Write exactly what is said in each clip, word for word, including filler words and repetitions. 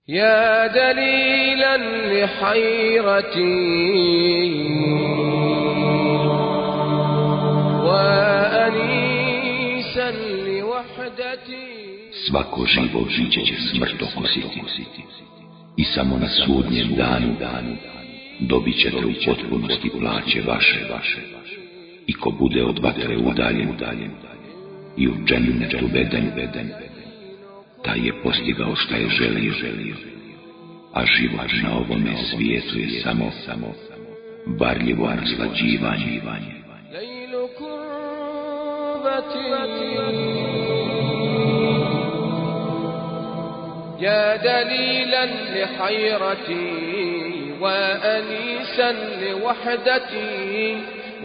يا دليلا لحيرتي وأنيسا لوحدتي. Svako živo biće će smrt okusiti i samo na sudnjem danu dobit ćete u potpunosti plaće vaše, i ko bude od vatre udaljen i u džennetu uveden, taj je postigao šta je želio, a život na ovome svijetu je samo varljivo naslađivanje. يا دليلا لحيرتي وأنيسا لوحدتي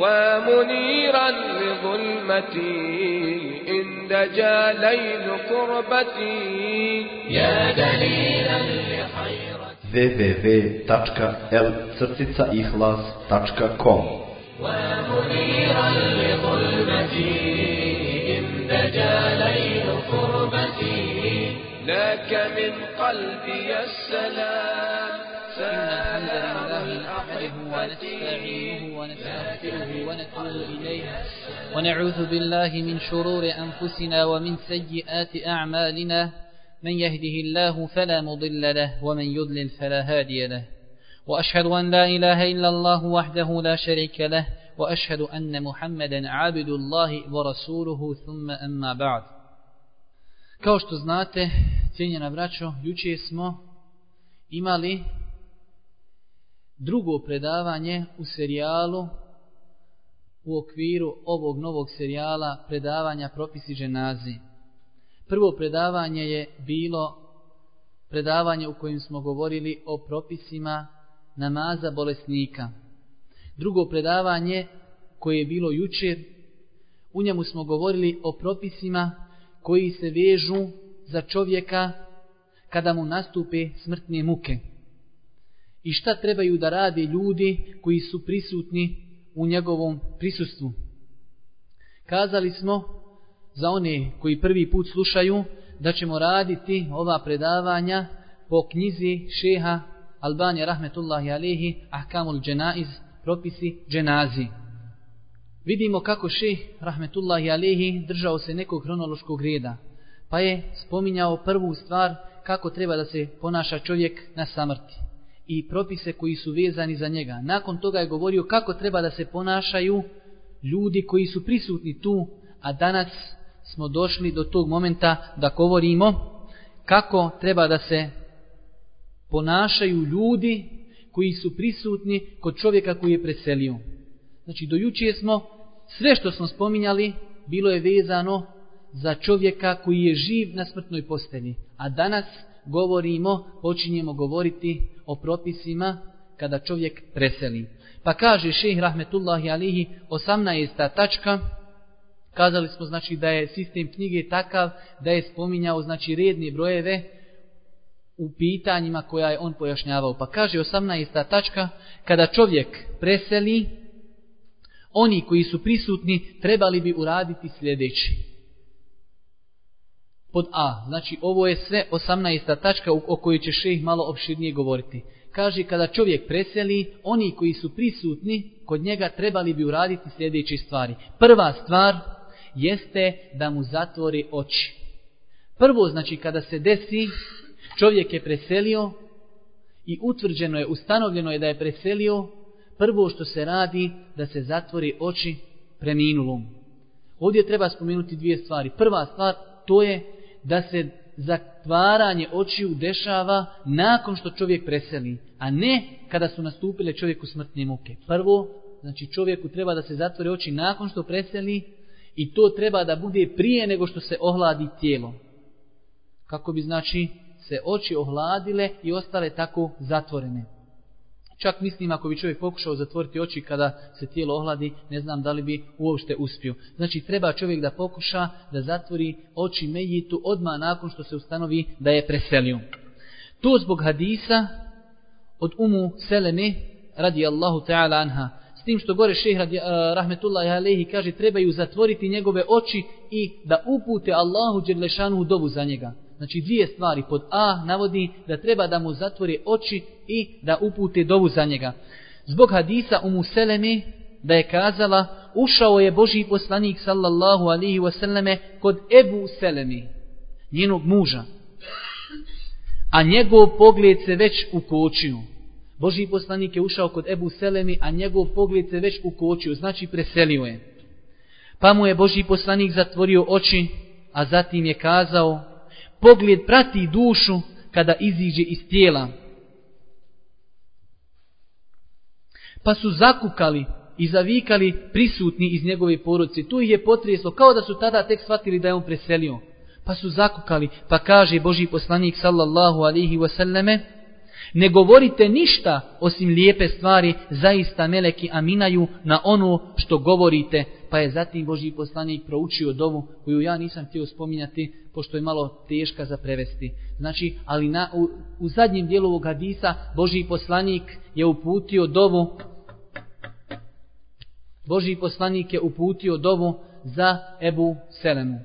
ومنيرا لظلمتي إن دجا ليل كربتي. يا دليلا لحيرتي w w w tačka l crtica ihlas tačka com ومنيرا لظلمتي إن دجا ليل كربتي. لك من قلبي السلام. إن الحمد لله نحمده ونستعينه ونستغفره ونتوب إليه ونعوذ بالله من شرور أنفسنا ومن سيئات أعمالنا. من يهده الله فلا مضل له ومن يضلل فلا هادي له. وأشهد أن لا إله إلا الله وحده لا شريك له وأشهد أن محمدا عبد الله ورسوله ثم أما بعد. Kao što znate, cijenjena braćo, jučer smo imali drugo predavanje u serijalu u okviru ovog novog serijala predavanja propisi dženazi. Prvo predavanje je bilo predavanje u kojem smo govorili o propisima namaza bolesnika. Drugo predavanje koje je bilo jučer, u njemu smo govorili o propisima koji se vežu za čovjeka kada mu nastupe smrtne muke. I šta trebaju da rade ljudi koji su prisutni u njegovom prisustvu. Kazali smo za one koji prvi put slušaju da ćemo raditi ova predavanja po knjizi šeha Albanija rahmetullahi alehi Ahkamul dženaiz, propisi dženazi. Vidimo kako šejh rahmetullahi alehi držao se nekog hronološkog reda, pa je spominjao prvu stvar kako treba da se ponaša čovjek na samrti i propise koji su vezani za njega. Nakon toga je govorio kako treba da se ponašaju ljudi koji su prisutni tu, a danas smo došli do tog momenta da govorimo kako treba da se ponašaju ljudi koji su prisutni kod čovjeka koji je preselio. Znači, do jučer smo, sve što smo spominjali, bilo je vezano za čovjeka koji je živ na smrtnoj postelji. A danas govorimo, počinjemo govoriti o propisima kada čovjek preseli. Pa kaže šejh rahmetullahi alihi, osamnaesta tačka, kazali smo znači da je sistem knjige takav da je spominjao znači redne brojeve u pitanjima koja je on pojašnjavao. Pa kaže osamnaesta tačka, kada čovjek preseli, oni koji su prisutni trebali bi uraditi sljedeći. Pod A, znači ovo je sve osamnaesta tačka o kojoj će šejh malo opširnije govoriti. Kaže, kada čovjek preseli, oni koji su prisutni kod njega trebali bi uraditi sljedeće stvari. Prva stvar jeste da mu zatvori oči. Prvo, znači kada se desi, čovjek je preselio i utvrđeno je, ustanovljeno je da je preselio, prvo što se radi da se zatvori oči preminulom. Ovdje treba spomenuti dvije stvari. Prva stvar, to je da se zatvaranje očiju dešava nakon što čovjek preseli, a ne kada su nastupile čovjeku smrtne muke. Prvo, znači čovjeku treba da se zatvori oči nakon što preseli i to treba da bude prije nego što se ohladi tijelo. Kako bi znači se oči ohladile i ostale tako zatvorene. Čak mislim ako bi čovjek pokušao zatvoriti oči kada se tijelo ohladi, ne znam da li bi uopšte uspio. Znači treba čovjek da pokuša da zatvori oči mejitu odmah nakon što se ustanovi da je preselio. To zbog hadisa od Umu Seleme radijallahu ta'ala anha. S tim što gore šejh radi, uh, rahmetullahi alejhi kaže trebaju zatvoriti njegove oči i da upute Allahu dželle šanuhu dovu za njega. Znači dvije stvari. Pod A navodi da treba da mu zatvore oči i da upute dovu za njega. Zbog hadisa Umu Seleme da je kazala, ušao je Božji poslanik sallallahu alaihi wasallame kod Ebu Selemi, njenog muža, a njegov pogled se već ukočio. Božji poslanik je ušao kod Ebu Selemi, a njegov pogled se već ukočio, znači preselio je. Pa mu je Božji poslanik zatvorio oči, a zatim je kazao, pogled prati dušu kada iziđe iz tijela. Pa su zakukali i zavikali prisutni iz njegove porodice. Tu ih je potreslo, kao da su tada tek shvatili da je on preselio. Pa su zakukali, pa kaže Božji poslanik sallallahu alaihi wasallame, ne govorite ništa osim lijepe stvari, zaista meleki aminaju na ono što govorite. Pa je zatim Božji poslanik proučio dovu, koju ja nisam htio spominjati, pošto je malo teška za prevesti. Znači, ali na, u, u zadnjem dijelu ovog hadisa Božji poslanik je uputio dovu, Božji poslanik je uputio dovu za Ebu Selemu.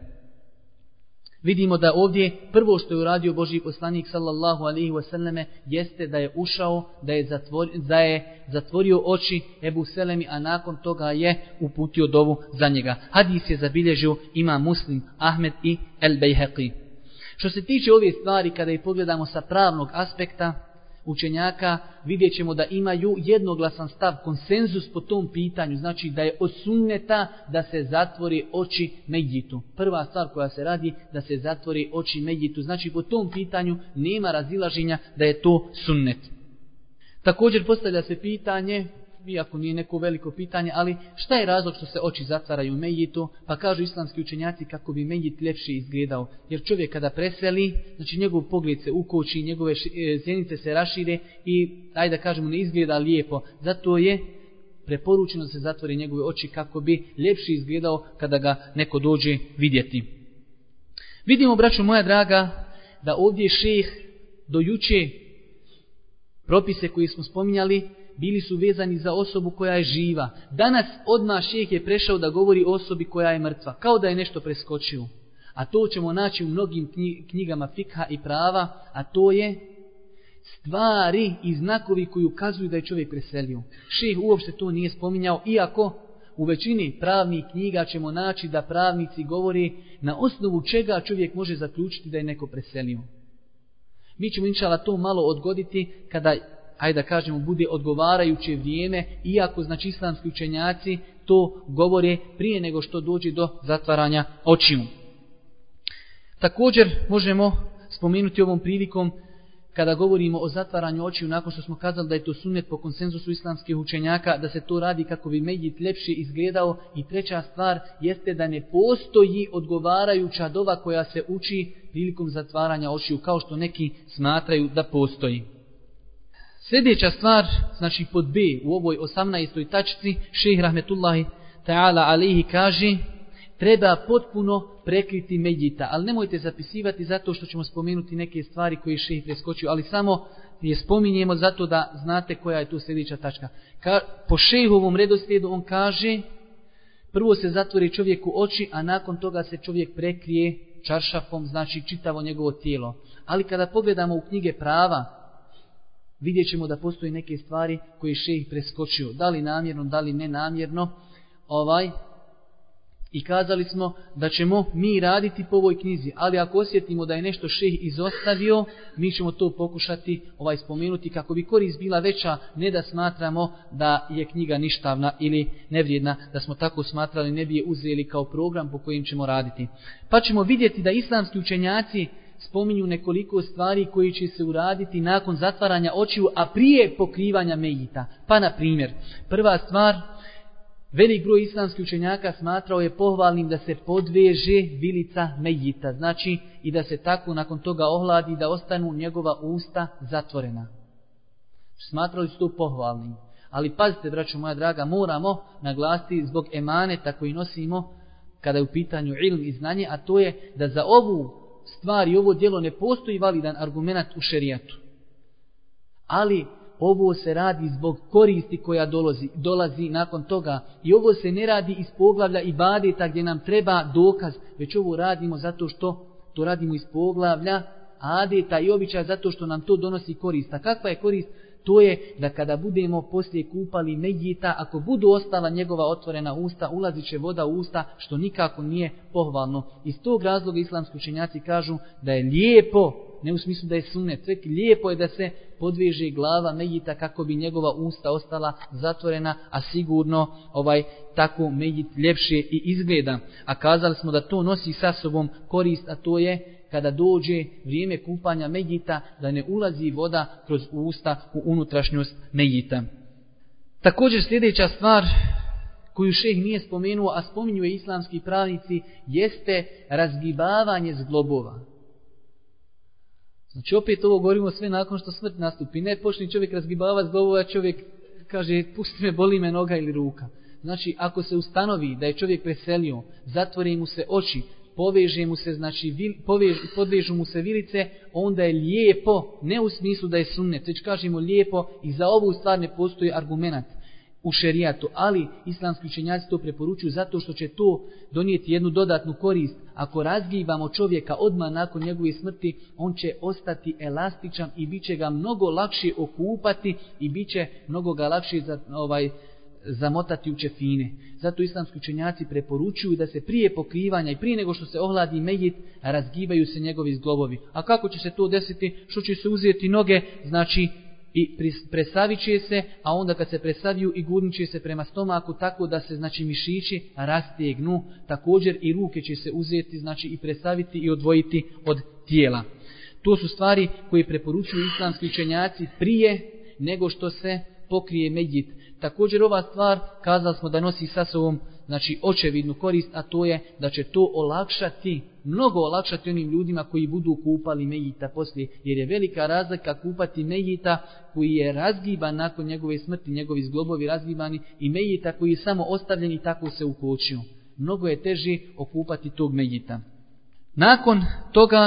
Vidimo da ovdje prvo što je uradio Božji poslanik sallallahu alaihi wasallame jeste da je ušao, da je, zatvor, da je zatvorio oči Ebu Selemi, a nakon toga je uputio dovu za njega. Hadis je zabilježio Imam Muslim, Ahmed i El Bejheqi. Što se tiče ove stvari, kada ih pogledamo sa pravnog aspekta učenjaka, vidjet ćemo da imaju jednoglasan stav, konsenzus po tom pitanju, znači da je od sunneta da se zatvori oči medjitu. Prva stvar koja se radi, da se zatvori oči medjitu, znači po tom pitanju nema razilaženja da je to sunnet. Također postavlja se pitanje, iako nije neko veliko pitanje, ali šta je razlog što se oči zatvaraju medjitu? Pa kažu islamski učenjaci kako bi medjit ljepše izgledao. Jer čovjek kada preseli, znači njegov pogled se ukoči, njegove zjenice se rašire i, ajde da kažemo, ne izgleda lijepo. Zato je preporučeno da se zatvori njegove oči kako bi ljepše izgledao kada ga neko dođe vidjeti. Vidimo, braćo moja draga, da ovdje šejh do juče propise koje smo spominjali bili su vezani za osobu koja je živa. Danas odmah šejh je prešao da govori o osobi koja je mrtva, kao da je nešto preskočio. A to ćemo naći u mnogim knjigama fikha i prava, a to je stvari i znakovi koji ukazuju da je čovjek preselio. Šejh uopšte to nije spominjao, iako u većini pravnih knjiga ćemo naći da pravnici govori na osnovu čega čovjek može zaključiti da je neko preselio. Mi ćemo inšala to malo odgoditi kada, ajde da kažemo, bude odgovarajuće vrijeme, iako znači islamski učenjaci to govore prije nego što dođe do zatvaranja očiju. Također možemo spomenuti ovom prilikom, kada govorimo o zatvaranju očiju, nakon što smo kazali da je to sunnet po konsenzusu islamskih učenjaka, da se to radi kako bi medjit ljepše izgledao. I treća stvar jeste da ne postoji odgovarajuća dova koja se uči prilikom zatvaranja očiju, kao što neki smatraju da postoji. Sljedeća stvar, znači pod B u ovoj osamnaestoj tačci, šejh rahmetullahi ta'ala alejhi kaže, treba potpuno prekriti medjita, ali nemojte zapisivati zato što ćemo spomenuti neke stvari koje je šejh preskočio, ali samo je spominjemo zato da znate koja je tu sljedeća tačka. Ka, po šejhovom redoslijedu on kaže, prvo se zatvori čovjeku oči, a nakon toga se čovjek prekrije čaršafom, znači čitavo njegovo tijelo. Ali kada pogledamo u knjige prava, vidjet ćemo da postoji neke stvari koje je šejh preskočio, da li namjerno, da li nenamjerno, ovaj, i kazali smo da ćemo mi raditi po ovoj knjizi, ali ako osjetimo da je nešto šejh izostavio, mi ćemo to pokušati ovaj spomenuti kako bi korist bila veća, ne da smatramo da je knjiga ništavna ili nevrijedna, da smo tako smatrali, ne bi je uzeli kao program po kojim ćemo raditi. Pa ćemo vidjeti da islamski učenjaci spominju nekoliko stvari koji će se uraditi nakon zatvaranja očiju, a prije pokrivanja medjita. Pa na primjer, prva stvar, velik broj islamskih učenjaka smatrao je pohvalnim da se podveže vilica medjita, znači i da se tako nakon toga ohladi da ostanu njegova usta zatvorena. Smatrali su to pohvalnim. Ali pazite, braćo moja draga, moramo naglasiti zbog emaneta koji nosimo kada je u pitanju ilm i znanje, a to je da za ovu stvar i ovo djelo ne postoji validan argument u šerijatu. Ali ovo se radi zbog koristi koja dolazi, dolazi nakon toga. I ovo se ne radi iz poglavlja ibadeta gdje nam treba dokaz, već ovo radimo zato što to radimo iz poglavlja adeta i običaja zato što nam to donosi korist. A kakva je korist? To je da kada budemo poslije kupali mejita, ako budu ostala njegova otvorena usta, ulazit će voda u usta, što nikako nije pohvalno. Iz tog razloga islamski učenjaci kažu da je lijepo, ne u smislu da je sunnet, tek lijepo je da se podveže glava mejita kako bi njegova usta ostala zatvorena, a sigurno ovaj tako mejit ljepše i izgleda. A kazali smo da to nosi sa sobom korist, a to je kada dođe vrijeme kupanja mejita, da ne ulazi voda kroz usta u unutrašnjost mejita. Također sljedeća stvar koju šejh nije spomenuo, a spominju je islamski pravnici, jeste razgibavanje zglobova. Znači opet ovo govorimo sve nakon što smrt nastupi. Ne počne čovjek razgibavati zglobova, čovjek kaže pusti me, boli me noga ili ruka. Znači ako se ustanovi da je čovjek preselio, zatvori mu se oči, poveže mu se, znači vil, povež, podvežu mu se vilice, onda je lijepo, ne u smislu da je sunnet, već kažemo lijepo i za ovu stvar ne postoji argument u šerijatu, ali islamski učenjaci to preporučuju zato što će to donijeti jednu dodatnu korist. Ako razgibamo čovjeka odmah nakon njegove smrti, on će ostati elastičan i bit će ga mnogo lakše okupati i bit će mnogo ga lakše za, ovaj, zamotati u čefine. Zato islamski učenjaci preporučuju da se prije pokrivanja i prije nego što se ohladi mejit, razgibaju se njegovi zglobovi. A kako će se to desiti? Što će se uzeti noge, znači i presavit će se, a onda kad se presaviju i gurnit će se prema stomaku tako da se znači mišići rastegnu. Također i ruke će se uzeti, znači i presaviti i odvojiti od tijela. To su stvari koje preporučuju islamski učenjaci prije nego što se pokrije mejit. Također ova stvar, kazali smo da nosi sa sobom znači očevidnu korist, a to je da će to olakšati, mnogo olakšati onim ljudima koji budu kupali mejita poslije, jer je velika razlika kupati mejita koji je razgiban nakon njegove smrti, njegovi zglobovi razgibani, i mejita koji je samo ostavljen i tako se ukočio. Mnogo je teže okupati tog mejita. Nakon toga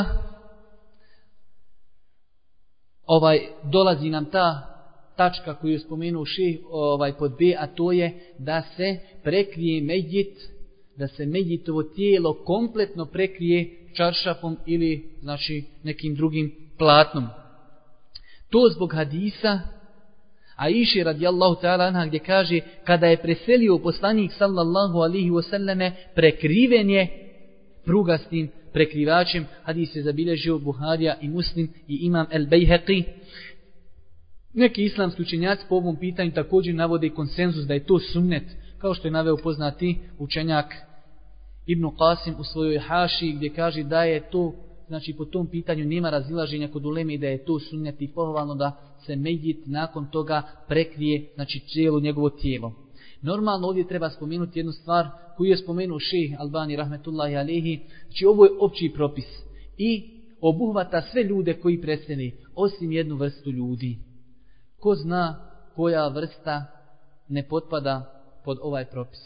ovaj dolazi nam ta tačka koju je spomenuo šejh ovaj, pod B, a to je da se prekrije mejit, da se mejitovo tijelo kompletno prekrije čaršafom ili znači nekim drugim platnom. To zbog hadisa Aiše radijallahu ta'ala anha gdje kaže kada je preselio poslanik sallallahu alihi wasallame, prekriven je prugastim prekrivačem. Hadis je zabilježio Buharija i Muslim i imam El Bejheqi. Neki islamski učenjaci po ovom pitanju također navode konsenzus da je to sunnet, kao što je naveo poznati učenjak Ibn Qasim u svojoj haši, gdje kaže da je to, znači po tom pitanju nema razilaženja kod uleme i da je to sunnet i pohvalno da se mejit nakon toga prekrije, znači cijelo njegovo tijelo. Normalno ovdje treba spomenuti jednu stvar koju je spomenuo šejh Albani rahmetullahi alejhi, znači ovo je opći propis i obuhvata sve ljude koji preseli, osim jednu vrstu ljudi. Ko zna koja vrsta ne potpada pod ovaj propis?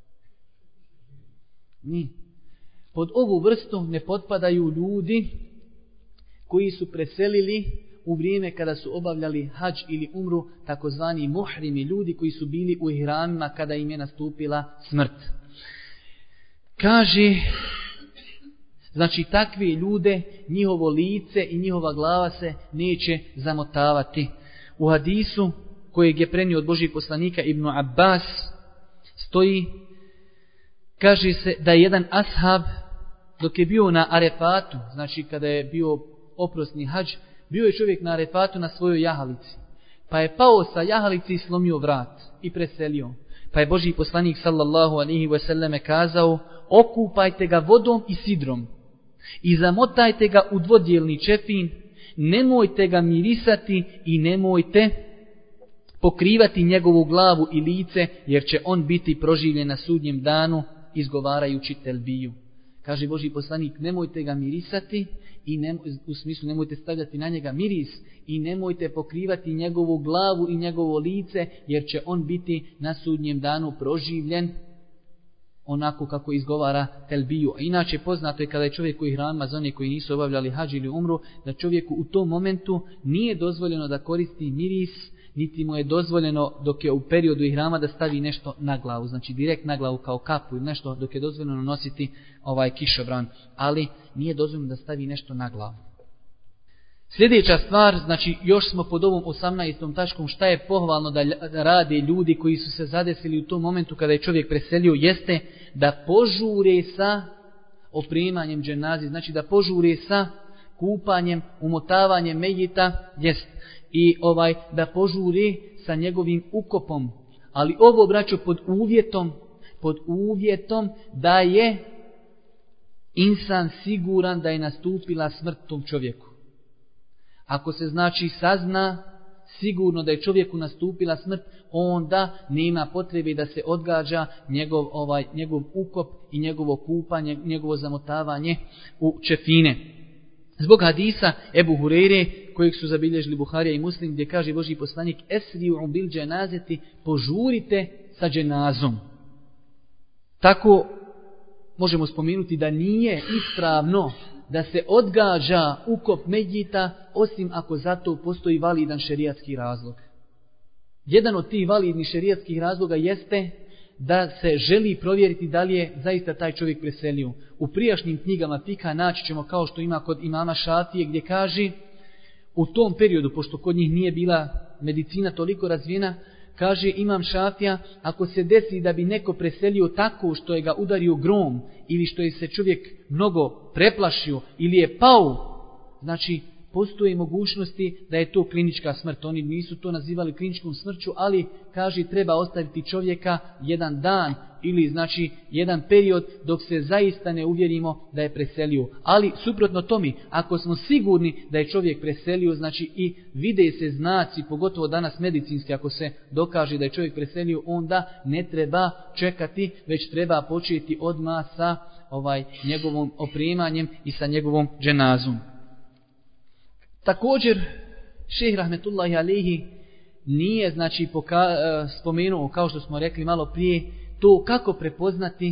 Ni. Pod ovu vrstu ne potpadaju ljudi koji su preselili u vrijeme kada su obavljali hadž ili umru, takozvani muhrimi, ljudi koji su bili u ihramima kada im je nastupila smrt. Kaže, znači takvi ljude, njihovo lice i njihova glava se neće zamotavati. U hadisu kojeg je prenio od Božijeg poslanika Ibn Abbas stoji, kaže se da je jedan ashab dok je bio na Arefatu, znači kada je bio oprosni hadž, bio je čovjek na Arefatu na svojoj jahalici. Pa je pao sa jahalici i slomio vrat i preselio. Pa je Božji poslanik sallallahu alejhi ve selleme kazao: okupajte ga vodom i sidrom i zamotajte ga u dvodjelni čefin, nemojte ga mirisati i nemojte pokrivati njegovu glavu i lice, jer će on biti proživljen na sudnjem danu izgovarajući telbiju. Kaže Božji poslanik, nemojte ga mirisati, i ne, u smislu nemojte stavljati na njega miris i nemojte pokrivati njegovu glavu i njegovo lice, jer će on biti na sudnjem danu proživljen onako kako izgovara telbiju. A inače poznato je kada je čovjek u ihramima, za one koji nisu obavljali hadž ili umru, da čovjeku u tom momentu nije dozvoljeno da koristi miris niti mu je dozvoljeno dok je u periodu ihrama da stavi nešto na glavu, znači direkt na glavu kao kapu ili nešto, dok je dozvoljeno nositi ovaj kišobran, ali nije dozvoljeno da stavi nešto na glavu. Sljedeća stvar, znači još smo pod ovom osamnaestom tačkom, šta je pohvalno da rade ljudi koji su se zadesili u tom momentu kada je čovjek preselio, jeste da požure sa opremanjem dženazi, znači da požure sa kupanjem, umotavanjem mejita, jest, i ovaj da požure sa njegovim ukopom. Ali ovo, braćo, pod uvjetom, pod uvjetom da je insan siguran da je nastupila smrt tom čovjeku. Ako se znači sazna sigurno da je čovjeku nastupila smrt, onda nema potrebe da se odgađa njegov, ovaj, njegov ukop i njegovo kupanje, njegovo zamotavanje u čefine. Zbog hadisa Ebu Hureyre, kojeg su zabilježili Buharija i Muslim, gdje kaže Božji poslanik: esri'u bil dženazeti, požurite sa dženazom. Tako možemo spomenuti da nije ispravno da se odgađa ukop medjita, osim ako za to postoji validan šerijatski razlog. Jedan od tih validnih šerijatskih razloga jeste da se želi provjeriti da li je zaista taj čovjek preselio. U prijašnjim knjigama fika naći ćemo, kao što ima kod imama Šafije, gdje kaže u tom periodu, pošto kod njih nije bila medicina toliko razvijena, kaže imam Šafija, ako se desi da bi neko preselio tako što je ga udario grom ili što je se čovjek mnogo preplašio ili je pao, znači postoje mogućnosti da je to klinička smrt. Oni nisu to nazivali kliničkom smrću, ali kaže treba ostaviti čovjeka jedan dan ili znači jedan period dok se zaista ne uvjerimo da je preselio. Ali suprotno tome, ako smo sigurni da je čovjek preselio, znači i vide se znaci, pogotovo danas medicinski, ako se dokaže da je čovjek preselio, onda ne treba čekati, već treba početi odmah sa ovaj njegovom opremanjem i sa njegovom dženazom. Također, šejh rahmetullahi alejhi nije znači poka, spomenuo, kao što smo rekli malo prije, to kako prepoznati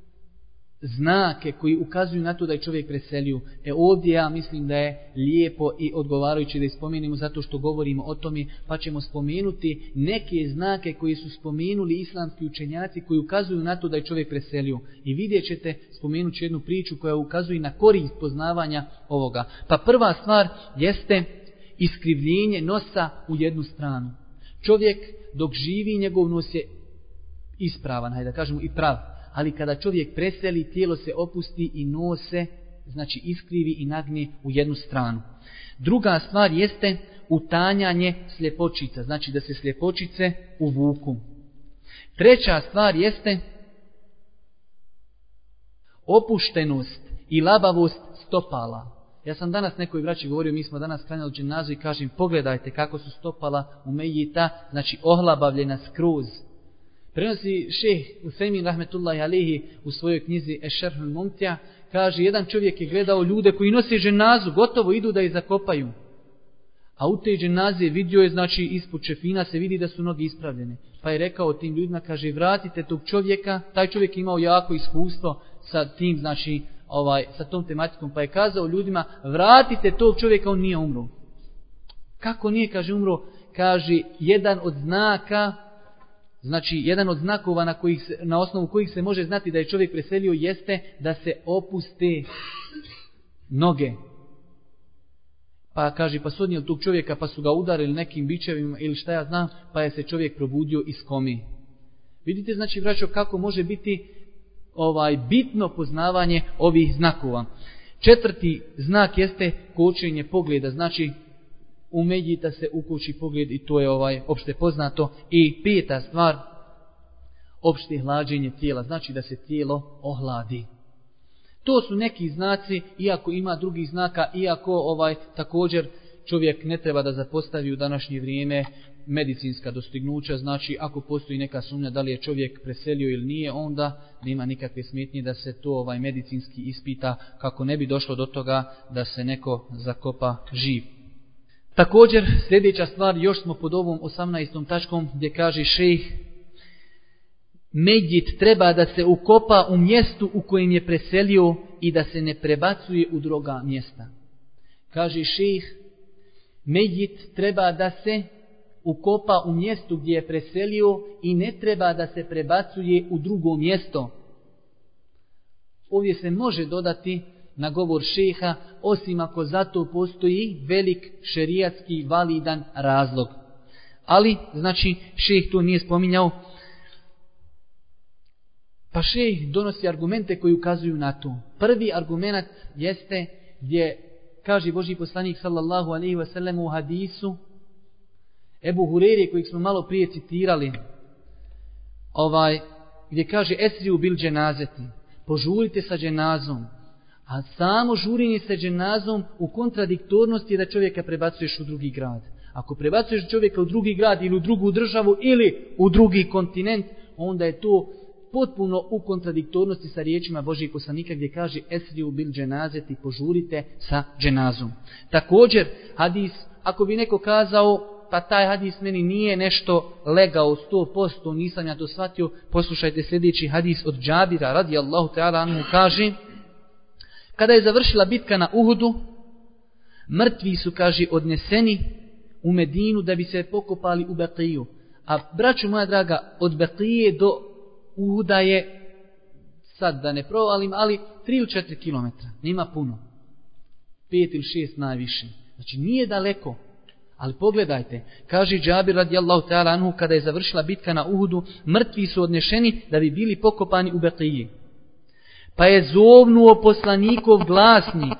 znake koji ukazuju na to da je čovjek preselio. E ovdje ja mislim da je lijepo i odgovarajuće da ispomenimo, zato što govorimo o tome, pa ćemo spomenuti neke znake koji su spomenuli islamski učenjaci koji ukazuju na to da je čovjek preselio. I vidjet ćete, spomenući jednu priču koja ukazuje na korist poznavanja ovoga. Pa prva stvar jeste iskrivljenje nosa u jednu stranu. Čovjek dok živi, njegov nos je ispravan, hajde da kažemo i prav. Ali kada čovjek preseli, tijelo se opusti i nos se, znači iskrivi i nagne u jednu stranu. Druga stvar jeste utanjanje sljepočica, znači da se sljepočice uvuku. Treća stvar jeste opuštenost i labavost stopala. Ja sam danas nekoj braći govorio, mi smo danas klanjali dženazu i kažem, pogledajte kako su stopala u mejita, znači ohlabavljena skroz. Prenosi šejh Usejmin rahmetullahi alejhi u svojoj knjizi Ešerhul Mumtija, kaže, jedan čovjek je gledao ljude koji nose dženazu, gotovo idu da je zakopaju. A u te dženaze vidio je, znači ispod čefina se vidi da su noge ispravljene. Pa je rekao tim ljudima, kaže, vratite tog čovjeka, taj čovjek je imao jako iskustvo sa tim, znači ovaj, sa tom tematikom, pa je kazao ljudima, vratite tog čovjeka, on nije umro. Kako nije, kaže, umro? Kaže, jedan od znaka, znači jedan od znakova na, kojih se, na osnovu kojih se može znati da je čovjek preselio jeste da se opuste noge. Pa kaže, pa su odnijeli tog čovjeka pa su ga udarili nekim bičevima ili šta ja znam, pa je se čovjek probudio iz komi. Vidite, znači, braćo, kako može biti ovaj bitno poznavanje ovih znakova. Četvrti znak jeste kočenje pogleda, znači u medjita se ukoči pogled i to je ovaj opšte poznato. I peta stvar, opšte hlađenje tijela, znači da se tijelo ohladi. To su neki znaci, iako ima drugih znaka, iako ovaj također čovjek ne treba da zapostavi u današnje vrijeme medicinska dostignuća, znači ako postoji neka sumnja da li je čovjek preselio ili nije, onda nema nikakve smetnje da se to ovaj medicinski ispita kako ne bi došlo do toga da se neko zakopa živ. Također, sljedeća stvar, još smo pod ovom osamnaestom tačkom gdje kaže šejh, medjit treba da se ukopa u mjestu u kojem je preselio i da se ne prebacuje u druga mjesta. Kaže šejh, medjit treba da se ukopa u mjestu gdje je preselio i ne treba da se prebacuje u drugo mjesto. Ovdje se može dodati na govor šeha, osim ako za to postoji velik šerijatski validan razlog. Ali, znači, šejh to nije spominjao. Pa šejh donosi argumente koji ukazuju na to. Prvi argument jeste gdje kaže Božji poslanik sallallahu alejhi ve sellem u hadisu Ebu Hureyre kojeg smo malo prije citirali, ovaj, gdje kaže esriu bil dženazeti, požurite sa dženazom. A samo žurenje sa dženazom u kontradiktornosti je da čovjeka prebacuješ u drugi grad. Ako prebacuješ čovjeka u drugi grad ili u drugu državu ili u drugi kontinent, onda je to potpuno u kontradiktornosti sa riječima Božjeg poslanika gdje kaže esriu bil dženazeti, požurite sa dženazom. Također, hadis, ako bi neko kazao, pa taj hadis meni nije nešto legao sto posto, nisam ja to shvatio, poslušajte sljedeći hadis od Džabira radijallahu ta'ala anhu, kaže: kada je završila bitka na Uhudu, mrtvi su, kaže, odneseni u Medinu da bi se pokopali u Beqiju. A braćo moja draga, od Beqije do Uhuda je, sad da ne provalim, ali tri ili četiri kilometra, nima puno. Pet ili šest najviše. Znači nije daleko. Ali pogledajte, kaže Džabir radijallahu ta'ala anhu, kada je završila bitka na Uhudu, mrtvi su odnešeni da bi bili pokopani u Beqiji. Pa je zovnuo poslanikov glasnik,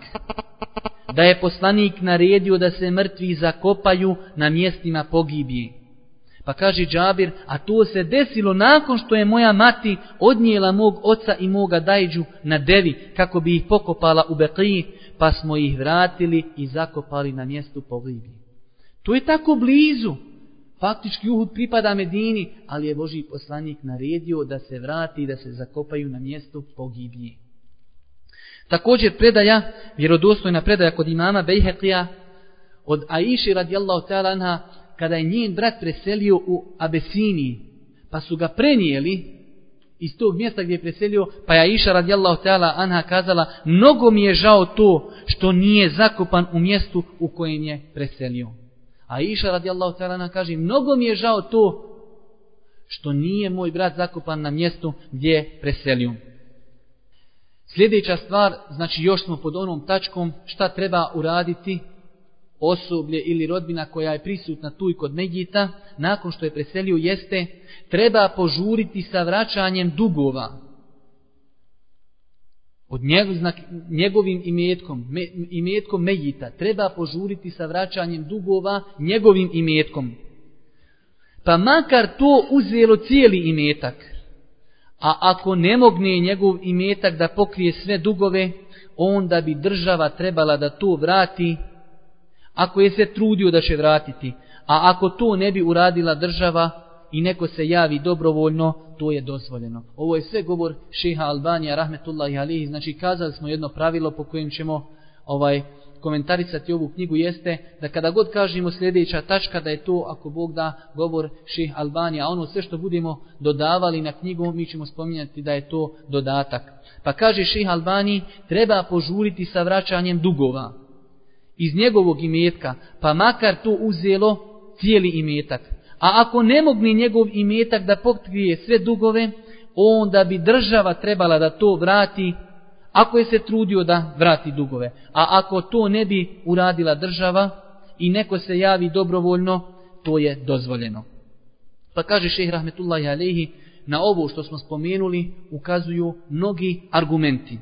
da je poslanik naredio da se mrtvi zakopaju na mjestima pogibije. Pa kaže Džabir, a to se desilo nakon što je moja mati odnijela mog oca i moga dajđu na devi, kako bi ih pokopala u Beqiji, pa smo ih vratili i zakopali na mjestu pogibije. To je tako blizu. Faktički Uhud pripada Medini, ali je Božji poslanik naredio da se vrati i da se zakopaju na mjestu pogibije. Također predaja, vjerodostojna predaja kod imama Bejhekija od Aiše radijallahu ta'ala anha, kada je njen brat preselio u Abesiniji, pa su ga prenijeli iz tog mjesta gdje je preselio, pa je Aiša radijallahu ta'ala anha kazala: mnogo mi je žao to što nije zakopan u mjestu u kojem je preselio. Aiša radijallahu ta'ala anha kaže: mnogo mi je žao to što nije moj brat zakopan na mjestu gdje je preselio. Sljedeća stvar, znači još smo pod onom tačkom šta treba uraditi osoblje ili rodbina koja je prisutna tu i kod Medjita nakon što je preselio, jeste treba požuriti sa vraćanjem dugova od njegov, znak, njegovim imetkom, me, imetkom Medjita. Treba požuriti sa vraćanjem dugova njegovim imetkom. Pa makar to uzelo cijeli imetak. A ako ne mogne njegov imetak da pokrije sve dugove, onda bi država trebala da to vrati, ako je se trudio da će vratiti. A ako to ne bi uradila država i neko se javi dobrovoljno, to je dozvoljeno. Ovo je sve govor šeha Albanija rahmetullahi alihi. Znači kazali smo jedno pravilo po kojem ćemo ovaj komentarisati ovu knjigu, jeste da kada god kažemo sljedeća tačka, da je to, ako Bog da, govor šejh Albanija, a ono sve što budemo dodavali na knjigu, mi ćemo spominjati da je to dodatak. Pa kaže šejh Albani, treba požuriti sa vraćanjem dugova iz njegovog imetka, pa makar to uzelo cijeli imetak. A ako ne mogne njegov imetak da pokrije sve dugove, onda bi država trebala da to vrati, ako je se trudio da vrati dugove. A ako to ne bi uradila država i neko se javi dobrovoljno, to je dozvoljeno. Pa kaže šejh rahmetullahi alejhi, na ovo što smo spomenuli ukazuju mnogi argumenti.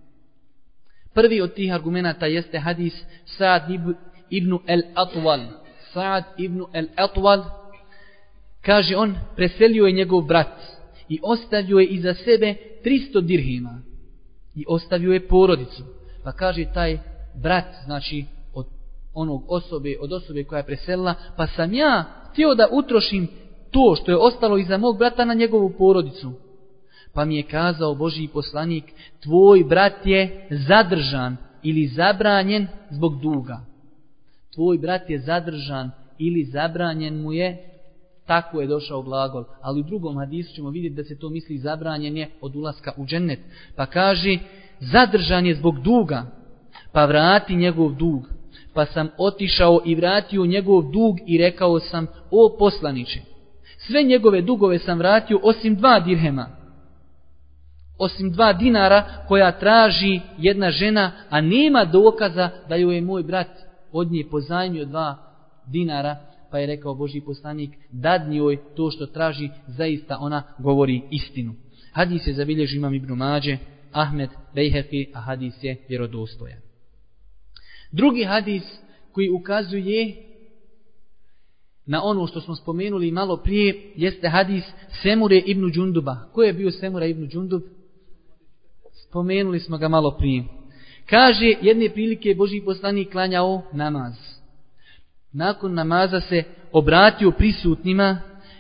Prvi od tih argumenata jeste hadis Sa'd ibn al-Atwal. Sa'd ibn al-Atwal, kaže on, preselio je njegov brat i ostavio je iza sebe tristo dirhima. I ostavio je porodicu. Pa kaže taj brat, znači od onog osobe, od osobe koja je preselila, pa sam ja htio da utrošim to što je ostalo iza mog brata na njegovu porodicu. Pa mi je kazao Božji poslanik, tvoj brat je zadržan ili zabranjen zbog duga. Tvoj brat je zadržan ili zabranjen mu je, tako je došao glagol. Ali u drugom hadisu ćemo vidjeti da se to misli zabranjen je od ulaska u džennet. Pa kaže, zadržan je zbog duga, pa vrati njegov dug. pa sam otišao i vratio njegov dug i rekao sam, o poslaniče, sve njegove dugove sam vratio osim dva dirhema, osim dva dinara koja traži jedna žena, a nema dokaza da joj je moj brat od nje pozajmio dva dinara, pa je rekao Božji poslanik, dadni joj to što traži, zaista ona govori istinu. Hadis je zabilježio imam Ibn Mađe, Ahmed, Bejheki, a hadis je vjerodostojan. Drugi hadis koji ukazuje na ono što smo spomenuli malo prije jeste hadis Semure ibn Džunduba. Ko je bio Semura ibn Džundub? Spomenuli smo ga malo prije. Kaže, jedne prilike Božji poslanik klanjao namaz. Nakon namaza se obratio prisutnima.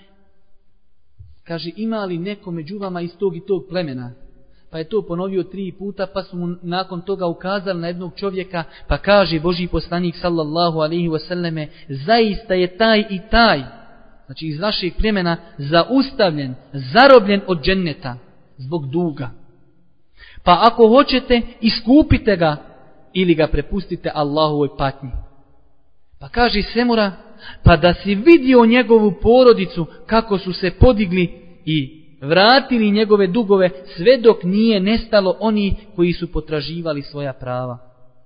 Kaže, ima li neko među vama iz tog i tog plemena? Pa je to ponovio tri puta, pa su mu nakon toga ukazali na jednog čovjeka, pa kaže Božji poslanik sallallahu alaihi wasallame, zaista je taj i taj, znači iz vašeg plemena, zaustavljen, zarobljen od dženneta zbog duga. Pa ako hoćete, iskupite ga ili ga prepustite Allahovoj patnji. Pa kaže Semura, pa da si vidio njegovu porodicu kako su se podigli i vratili njegove dugove sve dok nije nestalo oni koji su potraživali svoja prava.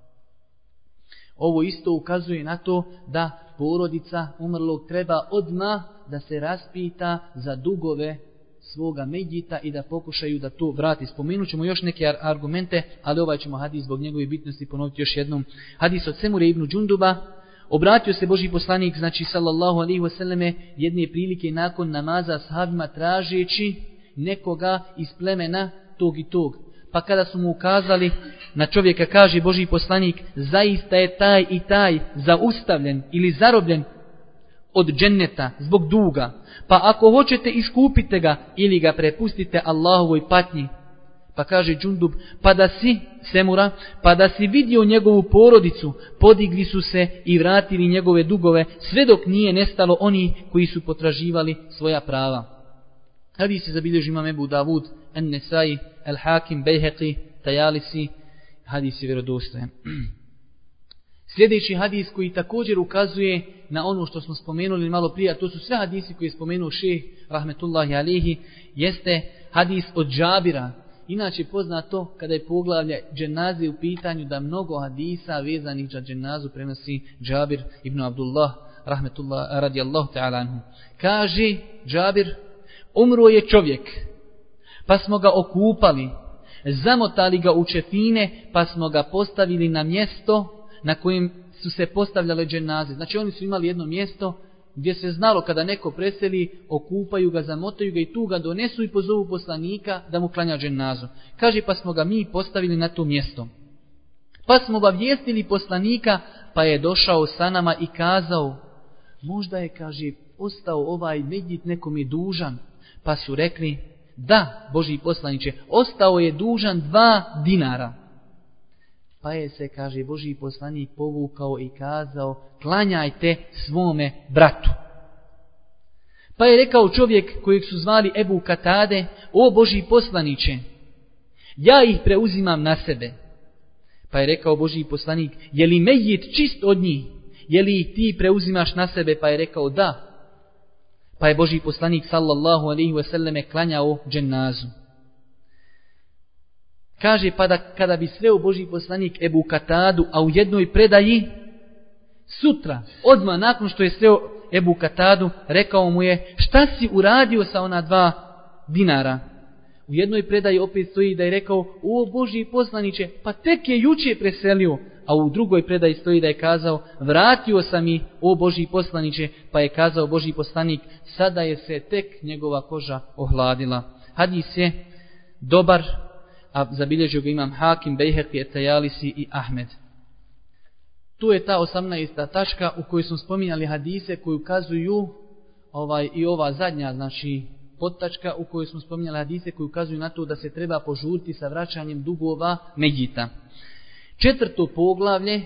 Ovo isto ukazuje na to da porodica umrlog treba odmah da se raspita za dugove svoga medjita i da pokušaju da to vrati. Spomenut ćemo još neke argumente, ali ovaj ćemo hadis zbog njegove bitnosti ponoviti još jednom. Hadis od Semure ibn Džunduba. Obratio se Božji poslanik, znači sallallahu alejhi ve selleme, jedne prilike nakon namaza ashabima tražeći nekoga iz plemena tog i tog. Pa kada su mu ukazali na čovjeka, kaže Božji poslanik, zaista je taj i taj zaustavljen ili zarobljen od dženneta zbog duga. Pa ako hoćete, iskupite ga ili ga prepustite Allahovoj patnji. Pa kaže Džundub, pa da si, Semura, pa da si vidio njegovu porodicu, podigli su se i vratili njegove dugove, sve dok nije nestalo oni koji su potraživali svoja prava. Hadis se zabilježi imam Ebu Davud, An-Nesai, Al-Hakim, Bejheqi, Tajalisi, hadis je vjerodostojan. Sljedeći hadis koji također ukazuje na ono što smo spomenuli malo prije, a to su sve hadisi koje je spomenuo šejh rahmetullahi alejhi, jeste hadis od Džabira. Inače poznato kada je poglavlje dženaze u pitanju da mnogo hadisa vezanih za dženazu prenosi Džabir ibn Abdullah rahmetullah radijallahu ta'ala anhu. Kaže Džabir, umro je čovjek, pa smo ga okupali, zamotali ga u čefine, pa smo ga postavili na mjesto na kojem su se postavljale dženaze. Znači oni su imali jedno mjesto gdje se znalo kada neko preseli, okupaju ga, zamotaju ga i tu ga donesu i pozovu poslanika da mu klanja dženazu. Kaže, pa smo ga mi postavili na to mjesto. Pa smo obavijestili poslanika, pa je došao sa nama i kazao, možda je, kaže, ostao ovaj medjit nekom je dužan. Pa su rekli, da, Božji poslaniče, ostao je dužan dva dinara. Pa je se, kaže, Božji poslanik povukao i kazao, klanjajte svome bratu. Pa je rekao čovjek kojeg su zvali Ebu Katade, o Božji poslaniče, ja ih preuzimam na sebe. Pa je rekao Božji poslanik, je li mejit čist od njih? Je li ih ti preuzimaš na sebe? Pa je rekao da. Pa je Božji poslanik sallallahu alejhi ve selleme klanjao dženazu. Kaže, pa da kada bi sreo Božji poslanik Ebu Katadu, a u jednoj predaji, sutra, odmah nakon što je sreo Ebu Katadu, rekao mu je, šta si uradio sa ona dva dinara? U jednoj predaji opet stoji da je rekao, o Božji poslaniče, pa tek je juče preselio. A u drugoj predaji stoji da je kazao, vratio sam i, o Božji poslaniče, pa je kazao Božji poslanik, sada je se tek njegova koža ohladila. Hadis je dobar, a zabilježio ga imam Hakim, Bejheqi, Tajalisi i Ahmed. Tu je ta osamnaesta tačka u kojoj smo spominjali hadise koji ukazuju, ovaj, i ova zadnja, znači podtačka u kojoj smo spominjali hadise koji ukazuju na to da se treba požuriti sa vraćanjem dugova medjita. Četvrto poglavlje,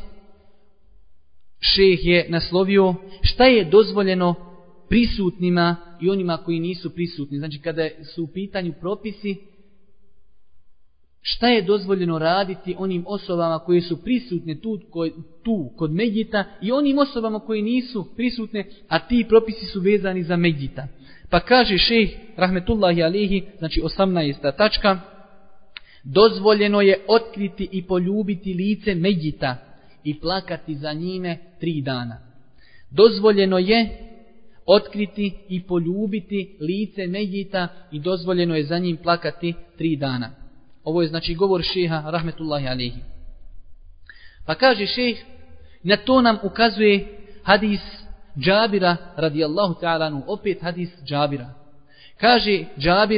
šejh je naslovio šta je dozvoljeno prisutnima i onima koji nisu prisutni. Znači kada su u pitanju propisi, šta je dozvoljeno raditi onim osobama koje su prisutne tu, tu kod Medjita i onim osobama koje nisu prisutne, a ti propisi su vezani za Medjita. Pa kaže šejh rahmetullahi alihi, znači osamnaesta tačka, dozvoljeno je otkriti i poljubiti lice Medjita i plakati za njime tri dana. Dozvoljeno je otkriti i poljubiti lice Medjita i dozvoljeno je za njim plakati tri dana. Ovo je znači govor šeha rahmetullahi alihi. Pa kaže šejh, na to nam ukazuje hadis Džabira radijallahu ta'ala anhu, opet hadis Džabira. Kaže Džabir,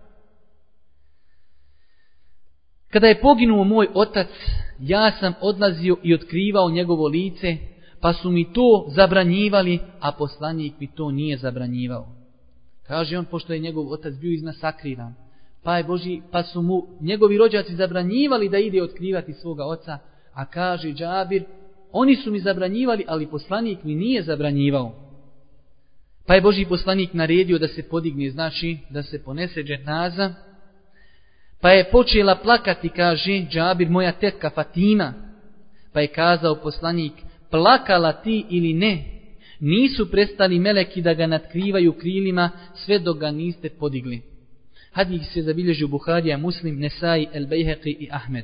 kada je poginuo moj otac, ja sam odlazio i otkrivao njegovo lice, pa su mi to zabranjivali, a poslanik mi to nije zabranjivao. Kaže on, pošto je njegov otac bio izmasakriran, pa je Boži, pa su mu njegovi rođaci zabranjivali da ide otkrivati svoga oca, a kaže Džabir, oni su mi zabranjivali, ali poslanik mi nije zabranjivao. Pa je Božji poslanik naredio da se podigne, znači da se ponese dženaza. Pa je počela plakati, kaže Džabir, moja tetka Fatima. Pa je kazao poslanik, plakala ti ili ne, nisu prestali meleki da ga natkrivaju krilima sve dok ga niste podigli. Hadis se zabilježi u Buharija, Muslim, Nesai, El Bejheqi i Ahmed.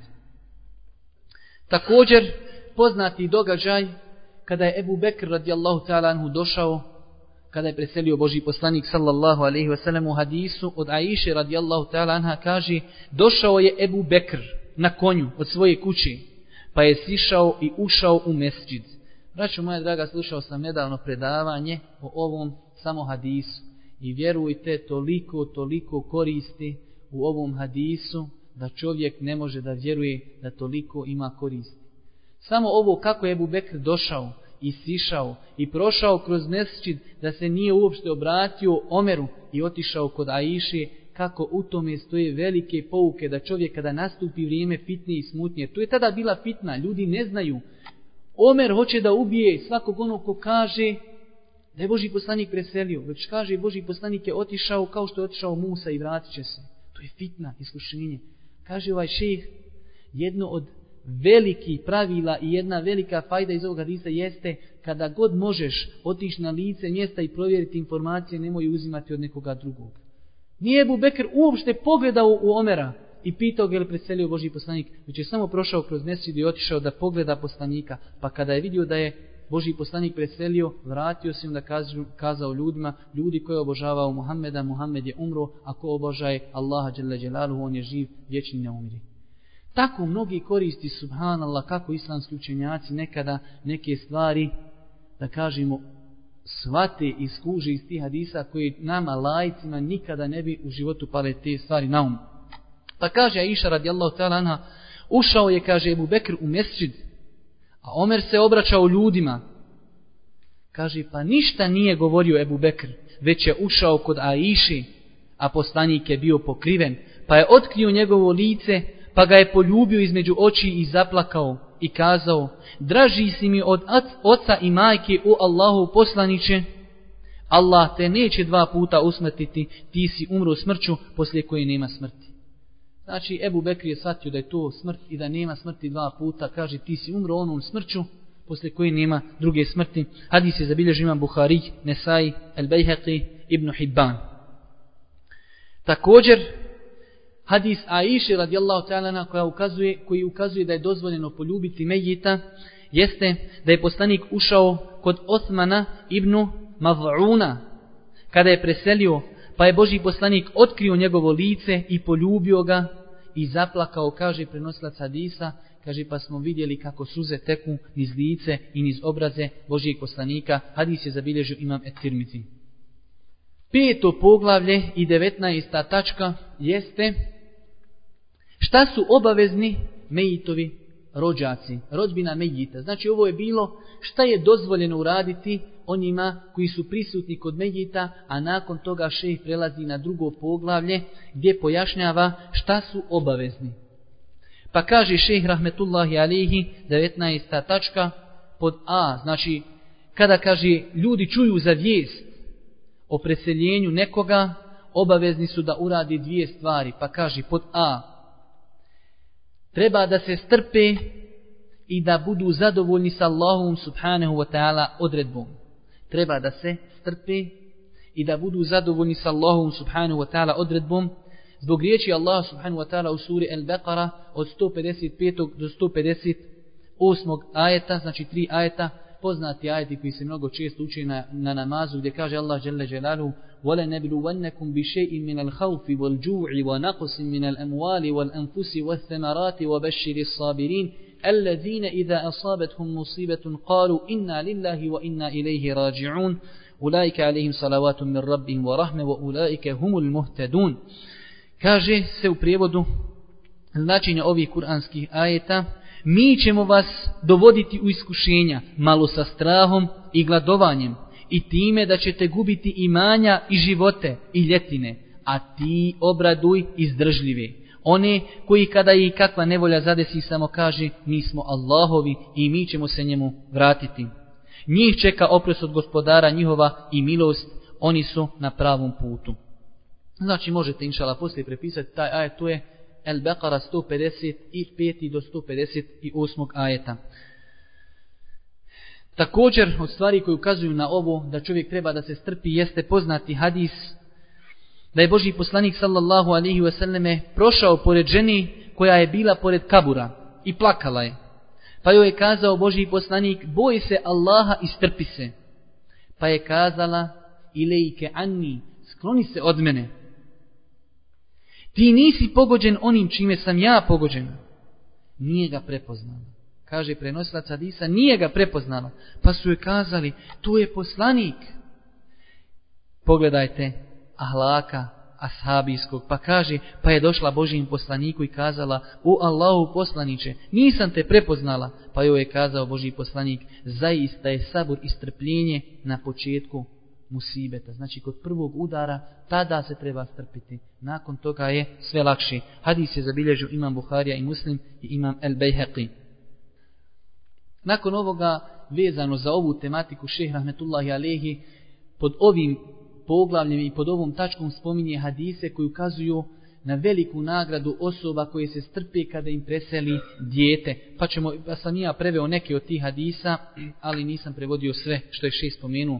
Također, poznati događaj kada je Ebu Bekr radijallahu ta'ala anhu došao, kada je preselio Božji poslanik sallallahu alaihi wasallam u hadisu od Aiše radijallahu ta'ala anha, kaže, došao je Ebu Bekr na konju od svoje kuće, pa je sišao i ušao u mesdžid. Braćo moja draga, slušao sam nedavno predavanje o ovom samo hadisu i vjerujte, toliko, toliko koristi u ovom hadisu da čovjek ne može da vjeruje da toliko ima koristi. Samo ovo kako je Ebu Bekr došao i sišao i prošao kroz mesdžid, da se nije uopšte obratio Omeru i otišao kod Aiše, kako u tome stoje velike pouke da čovjek kada nastupi vrijeme fitne i smutnje, to je tada bila fitna, ljudi ne znaju. Omer hoće da ubije svakog onog ko kaže da je Božji poslanik preselio, već kaže Božji poslanik je otišao kao što je otišao Musa i vratit će se. To je fitna, iskušenje. Kaže ovaj šejh, jedno od velikih pravila i jedna velika fajda iz ovog hadisa jeste, kada god možeš otići na lice mjesta i provjeriti informacije, nemoj uzimati od nekoga drugog. Nije Ebu Bekr uopšte pogledao u Omera i pitao ga je li preselio Božji poslanik, već je samo prošao kroz mesdžid i otišao da pogleda poslanika, pa kada je vidio da je Božji poslanik preselio, vratio se im da kazao ljudima, ljudi koji obožavaju Muhammeda, Muhammed je umro, ako obožaje Allaha dželle dželaluhu, on je živ, vječni ne umri. Tako mnogi koristi, subhanallah, kako islamski učenjaci nekada neke stvari, da kažemo, shvate i skuže iz tih hadisa koji nama laicima nikada ne bi u životu pale te stvari na um. Pa kaže Aisha radijallahu ta'ala anha, ušao je, kaže Ebu Bekr, u mesdžid, a Omer se obraćao ljudima. Kaže, pa ništa nije govorio Ebu Bekr, već je ušao kod Aiše, a poslanik je bio pokriven, pa je otkrio njegovo lice, pa ga je poljubio između oči i zaplakao i kazao, draži si mi od oca i majke, o Allahu poslaniče, Allah te neće dva puta usmrtiti, ti si umro smrću poslije koje nema smrti. Znači, Ebu Bekr je shvatio da je to smrt i da nema smrti dva puta, kaže ti si umro onom smrću poslije koje nema druge smrti. Hadis je zabilježio imam Buhari, Nesai, El Bejheqi, Ibn Hibban. Također, hadis Aiše radijallahu ta'ala koja ukazuje, koji ukazuje da je dozvoljeno poljubiti Mejita, jeste da je poslanik ušao kod Osmana ibn Maz'una kada je preselio, pa je Božji poslanik otkrio njegovo lice i poljubio ga i zaplakao, kaže prenosilac hadisa, kaže pa smo vidjeli kako suze teku niz lice i niz obraze Božjeg poslanika. Hadis je zabilježio imam Et-Tirmizi. Peto poglavlje i devetnaesta tačka jeste šta su obavezni Mejitovi rođaci, rodbina Mejita. Znači ovo je bilo šta je dozvoljeno uraditi onima koji su prisutni kod Mejita, a nakon toga šejh prelazi na drugo poglavlje gdje pojašnjava šta su obavezni. Pa kaže šejh rahmetullahi alejhi, devetnaesta tačka pod A, znači kada kaže ljudi čuju za vijest o preseljenju nekoga, obavezni su da uradi dvije stvari. Pa kaže pod A, treba da se strpe i da budu zadovoljni sa Allahom subhanahu wa ta'ala odredbom. Treba da se strpe i da budu zadovoljni sa Allahom subhanahu wa ta'ala odredbom. Zbog riječi Allah subhanahu wa ta'ala u suri Al-Baqara od sto pedeset pet do sto pedeset osam ajeta, znači tri ajeta, poznati ajeti koji se mnogo često uči na, na namazu, gdje kaže Allah dželle dželaluhu: وَلَنَبْلُوَنَّكُمْ بِشَيْءٍ مِنَ الْخَوْفِ وَالْجُوعِ وَنَقْصٍ مِنَ الْأَمْوَالِ وَالْأَنْفُسِ وَالثَّمَرَاتِ وَبَشِّرِ الصَّابِرِينَ الَّذِينَ إِذَا أَصَابَتْهُمْ مُصِيبَةٌ قَالُوا إِنَّا لِلَّهِ وَإِنَّا إِلَيْهِ رَاجِعُونَ أُولَئِكَ عَلَيْهِمْ صَلَوَاتٌ مِّن رَّبِّهِمْ وَرَحْمَةٌ وَأُولَئِكَ هُمُ الْمُهْتَدُونَ. Kaže se u prijevodu značenja ovih kuranskih ajeta: mi ćemo vas dovoditi u iskušenja, malo sa strahom i gladovanjem, i time da ćete gubiti imanja i živote i ljetine, a ti obraduj izdržljive. One koji kada i kakva nevolja zadesi samo kaže: mi smo Allahovi i mi ćemo se njemu vratiti. Njih čeka oprost od gospodara njihova i milost, oni su na pravom putu. Znači možete inšala poslije prepisati taj ajet, to je Al-Baqara sto pedeset pet do sto pedeset osam ajeta. Također od stvari koje ukazuju na ovo da čovjek treba da se strpi jeste poznati hadis da je Božji poslanik sallallahu alejhi ve selleme prošao pored žene koja je bila pored kabura i plakala je. Pa joj je kazao Božji poslanik: boj se Allaha i strpi se. Pa je kazala: ilejke anni, skloni se od mene. Ti nisi pogođen onim čime sam ja pogođena. Nije ga prepoznala. Kaže prenosilac hadisa, nije ga prepoznala. Pa su joj kazali: to je poslanik. Pogledajte ahlaka ashabijskog. Pa kaže, pa je došla Božjem poslaniku i kazala: o Allahu poslaniče, nisam te prepoznala. Pa joj je kazao Božji poslanik: zaista je sabur i strpljenje na početku musibeta. Znači kod prvog udara tada se treba strpiti. Nakon toga je sve lakše. Hadis je zabilježio imam Buharija i Muslim i imam El-Bejheqi. Nakon ovoga, vezano za ovu tematiku, šejh rahmetullahi alejhi pod ovim poglavljem i pod ovom tačkom spominje hadise koji ukazuju na veliku nagradu osoba koje se strpe kada im preseli dijete. Pa, ćemo, pa sam ja preveo neke od tih hadisa, ali nisam prevodio sve što je šejh spomenuo.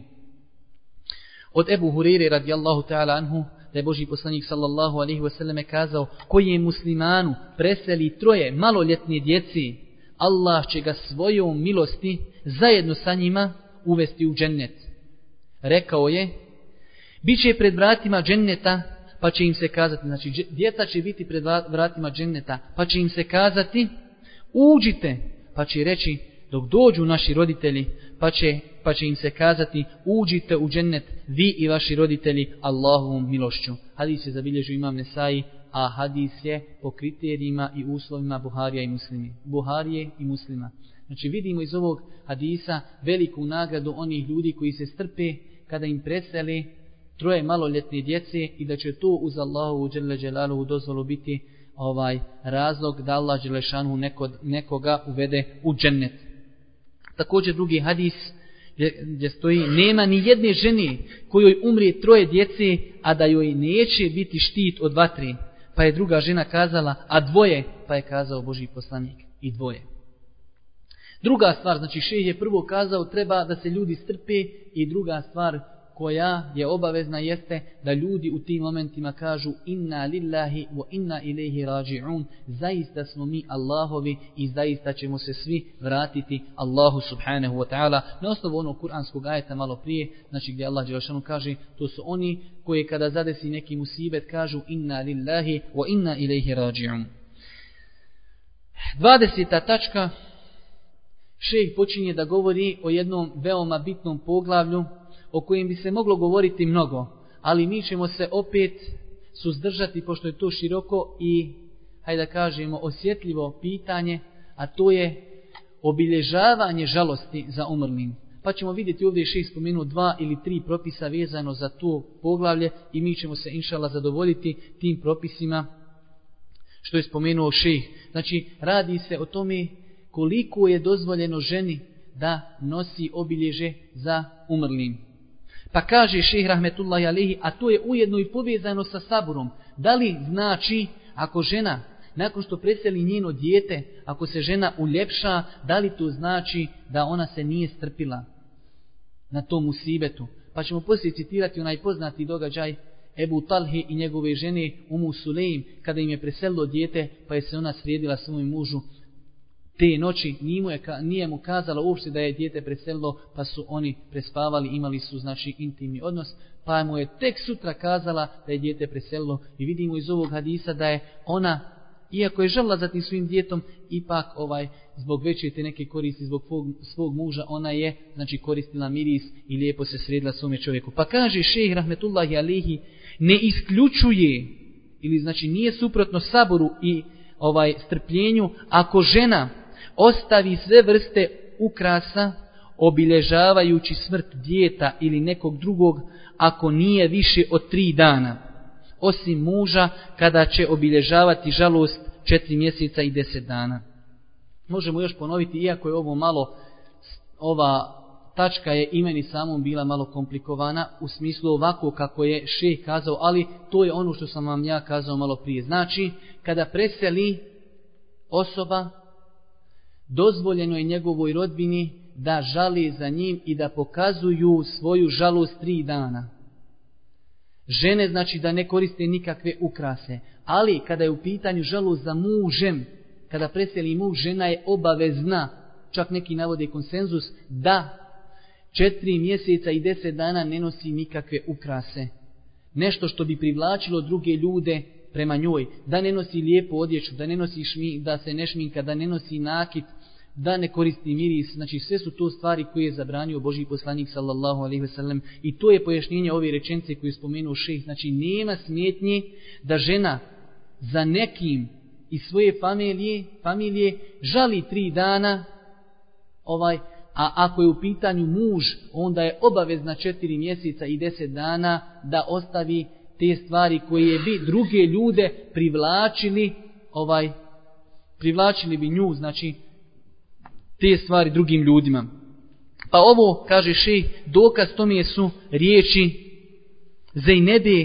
Od Ebu Hurire radijallahu ta'ala anhu, da je Božji poslanik sallallahu alejhi ve selleme kazao: koji je muslimanu preseli troje maloljetne djeci, Allah će ga svojom milosti zajedno sa njima uvesti u džennet. Rekao je: biće pred vratima dženneta, pa će im se kazati, znači djeca će biti pred vratima dženneta, pa će im se kazati: uđite, pa će reći dok dođu naši roditelji, pa će, pa će im se kazati: uđite u džennet vi i vaši roditelji Allahovom milošću. Hadis je zabilježio imam Nesai, a hadis je po kriterijima i uslovima Buharija i Muslimi. Buharije i Muslima. Znači vidimo iz ovog hadisa veliku nagradu onih ljudi koji se strpe kada im preseli troje maloljetne djece i da će to uz Allahu dželle dželaluhu dozvolu biti ovaj razlog da Allah dželle šanuhu neko, nekoga uvede u džennet. Također drugi hadis gdje, gdje stoji: nema ni jedne žene kojoj umrije troje djece, a da joj neće biti štit od vatre. Pa je druga žena kazala: a dvoje? Pa je kazao Božji poslanik: i dvoje. Druga stvar, znači šejh je prvo kazao treba da se ljudi strpe, i druga stvar koja je obavezna jeste da ljudi u tim momentima kažu: inna lillahi wa inna ilaihi raji'un, zaista smo mi Allahovi i zaista ćemo se svi vratiti Allahu subhanahu wa ta'ala. Na osnovu onog kuranskog ajeta malo prije, znači gdje Allah dželešanu kaže, to su oni koji kada zadesi neki musibet kažu: inna lillahi wa inna ilaihi raji'un. dvadeseta tačka, šejh počinje da govori o jednom veoma bitnom poglavlju o kojem bi se moglo govoriti mnogo, ali mi ćemo se opet suzdržati pošto je to široko i, hajde da kažemo, osjetljivo pitanje, a to je obilježavanje žalosti za umrlim. Pa ćemo vidjeti ovdje šejh spomenuo dva ili tri propisa vezano za to poglavlje i mi ćemo se inšala zadovoljiti tim propisima što je spomenuo šejh. Znači radi se o tome koliko je dozvoljeno ženi da nosi obilježe za umrlim. Pa kaže šejh rahmetullahi alejhi, a to je ujedno i povezano sa saburom. Da li znači ako žena nakon što preseli njeno dijete, ako se žena uljepša, da li to znači da ona se nije strpila na tom musibetu? Pa ćemo poslije citirati onaj poznati događaj Ebu Talhi i njegove žene Umu Sulejm, kada im je preselilo dijete, pa je se ona sredila svom mužu te noći, nije mu, je, nije mu kazala uopšte da je dijete preselilo, pa su oni prespavali, imali su znači intimni odnos, pa mu je tek sutra kazala da je dijete preselilo. I vidimo iz ovog hadisa da je ona, iako je žalila za tim svojim djetom, ipak ovaj zbog veće te neke koristi zbog svog, svog muža, ona je znači koristila miris i lijepo se sredila svome čovjeku. Pa kaže šejh rahmetullahi alihi, ne isključuje ili znači nije suprotno saboru i ovaj strpljenju ako žena ostavi sve vrste ukrasa obilježavajući smrt djeta ili nekog drugog ako nije više od tri dana, osim muža kada će obilježavati žalost četiri mjeseca i deset dana. Možemo još ponoviti, iako je ovo malo, ova tačka je i meni samom bila malo komplikovana u smislu ovako kako je šejh kazao, ali to je ono što sam vam ja kazao malo prije. Znači, kada preseli osoba, dozvoljeno je njegovoj rodbini da žali za njim i da pokazuju svoju žalost tri dana. Žene znači da ne koriste nikakve ukrase, ali kada je u pitanju žalost za mužem, kada preseli muž, žena je obavezna, čak neki navode konsenzus, da četiri mjeseca i deset dana ne nosi nikakve ukrase. Nešto što bi privlačilo druge ljude prema njoj, da ne nosi lijepu odjeću, da ne nosi šmi, da se ne šminka, da ne nosi nakit, da ne koristi miris. Znači sve su to stvari koje je zabranio Božji poslanik sallallahu alejhi ve sellem i to je pojašnjenje ove rečenice koju je spomenuo šejh. Znači nema smetnje da žena za nekim iz svoje familije, familije žali tri dana, ovaj, a ako je u pitanju muž, onda je obavezna četiri mjeseca i deset dana da ostavi te stvari koje bi druge ljude privlačili, ovaj, privlačili bi nju, znači te stvari drugim ljudima. Pa ovo, kaže šejh, dokaz tome su riječi Zejnebe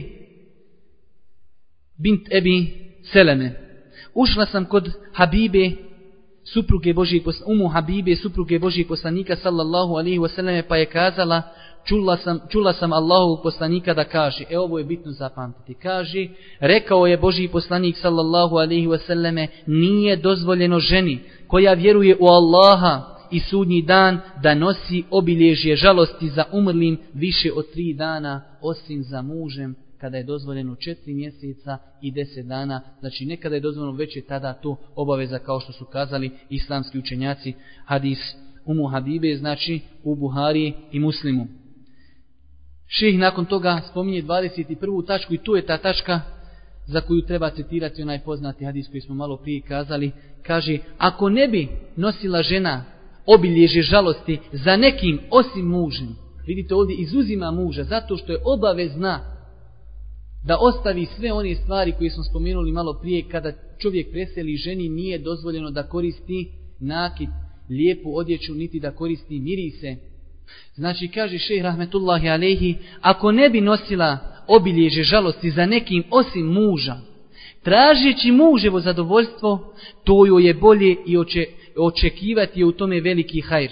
bint Ebi Seleme. Ušla sam kod Habibe, supruge Božijeg poslanika, umu Habibe, supruge Božijeg poslanika sallallahu alejhi ve selleme, pa je kazala, čula sam, čula sam Allahovog poslanika da kaže, e ovo je bitno zapamtiti, kaže, rekao je Božji poslanik sallallahu alejhi ve selleme, nije dozvoljeno ženi koja vjeruje u Allaha i sudnji dan da nosi obilježje žalosti za umrlim više od tri dana, osim za mužem kada je dozvoljeno četiri mjeseca i deset dana. Znači nekada je dozvoljeno, već je tada to obaveza, kao što su kazali islamski učenjaci. Hadis Umu Habibe, znači u Buhari i Muslimu. Šejh nakon toga spominje dvadeset prvu tačku i tu je ta tačka za koju treba citirati onaj poznati hadis koji smo malo prije kazali. Kaže, ako ne bi nosila žena obilježje žalosti za nekim osim mužem, vidite ovdje izuzima muža zato što je obavezna da ostavi sve one stvari koje smo spomenuli malo prije. Kada čovjek preseli, ženi nije dozvoljeno da koristi nakit, lijepu odjeću, niti da koristi mirise. Znači, kaže šejh rahmetullahi alejhi, ako ne bi nosila obilježje žalosti za nekim osim muža, tražeći muževo zadovoljstvo, to joj je bolje i oče, očekivati je u tome veliki hajr.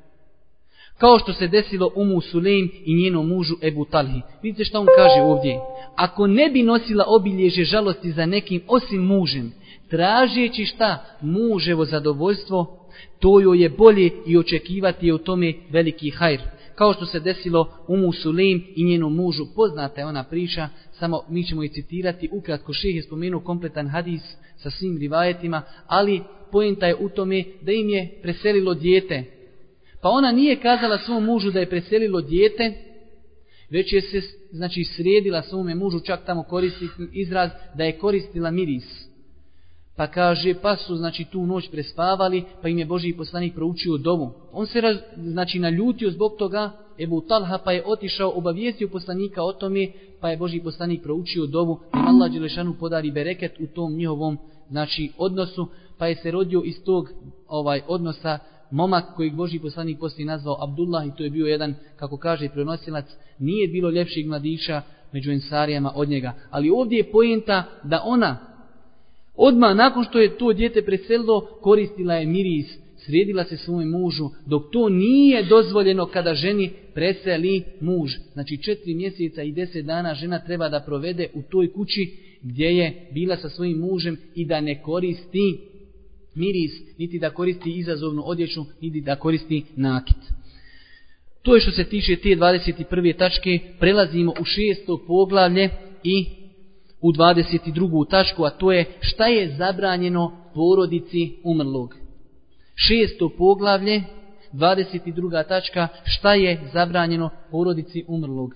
Kao što se desilo Umu Sulejm i njenom mužu Ebu Talhi. Vidite šta on kaže ovdje. Ako ne bi nosila obilježje žalosti za nekim osim mužem, tražeći šta? Muževo zadovoljstvo, to joj je bolje i očekivati je u tome veliki hajr. Kao što se desilo Umu Sulejm i njenom mužu. Poznata je ona priča, samo mi ćemo je citirati. Ukratko, šejh je spomenuo kompletan hadis sa svim rivajetima, ali poenta je u tome da im je preselilo dijete. Pa ona nije kazala svom mužu da je preselilo dijete, već je se znači sredila svome mužu, čak tamo koristi izraz da je koristila miris. Pa kaže, pa su znači tu noć prespavali, pa im je Božji poslanik proučio dovu. On se raz, znači naljutio zbog toga, Ebu Talha, pa je otišao, obavijestio poslanika o tome, pa je Božji poslanik proučio dovu, da im Allah dželešanu podari bereket u tom njihovom znači odnosu, pa je se rodio iz tog ovaj odnosa momak kojeg Božji poslanik poslije nazvao Abdullah, i to je bio jedan, kako kaže prenosilac, nije bilo ljepšeg mladića među ensarijama od njega. Ali ovdje je poenta da ona Odmah nakon što je to dijete preselilo, koristila je miris, sredila se svome mužu, dok to nije dozvoljeno kada ženi preseli muž. Znači četiri mjeseca i deset dana žena treba da provede u toj kući gdje je bila sa svojim mužem i da ne koristi miris, niti da koristi izazovnu odjeću, niti da koristi nakit. To je što se tiče te dvadeset prve tačke. Prelazimo u šesto poglavlje i u dvadeset drugu tačku, a to je šta je zabranjeno porodici umrlog. Šesto poglavlje, dvadeset druga tačka, šta je zabranjeno porodici umrlog.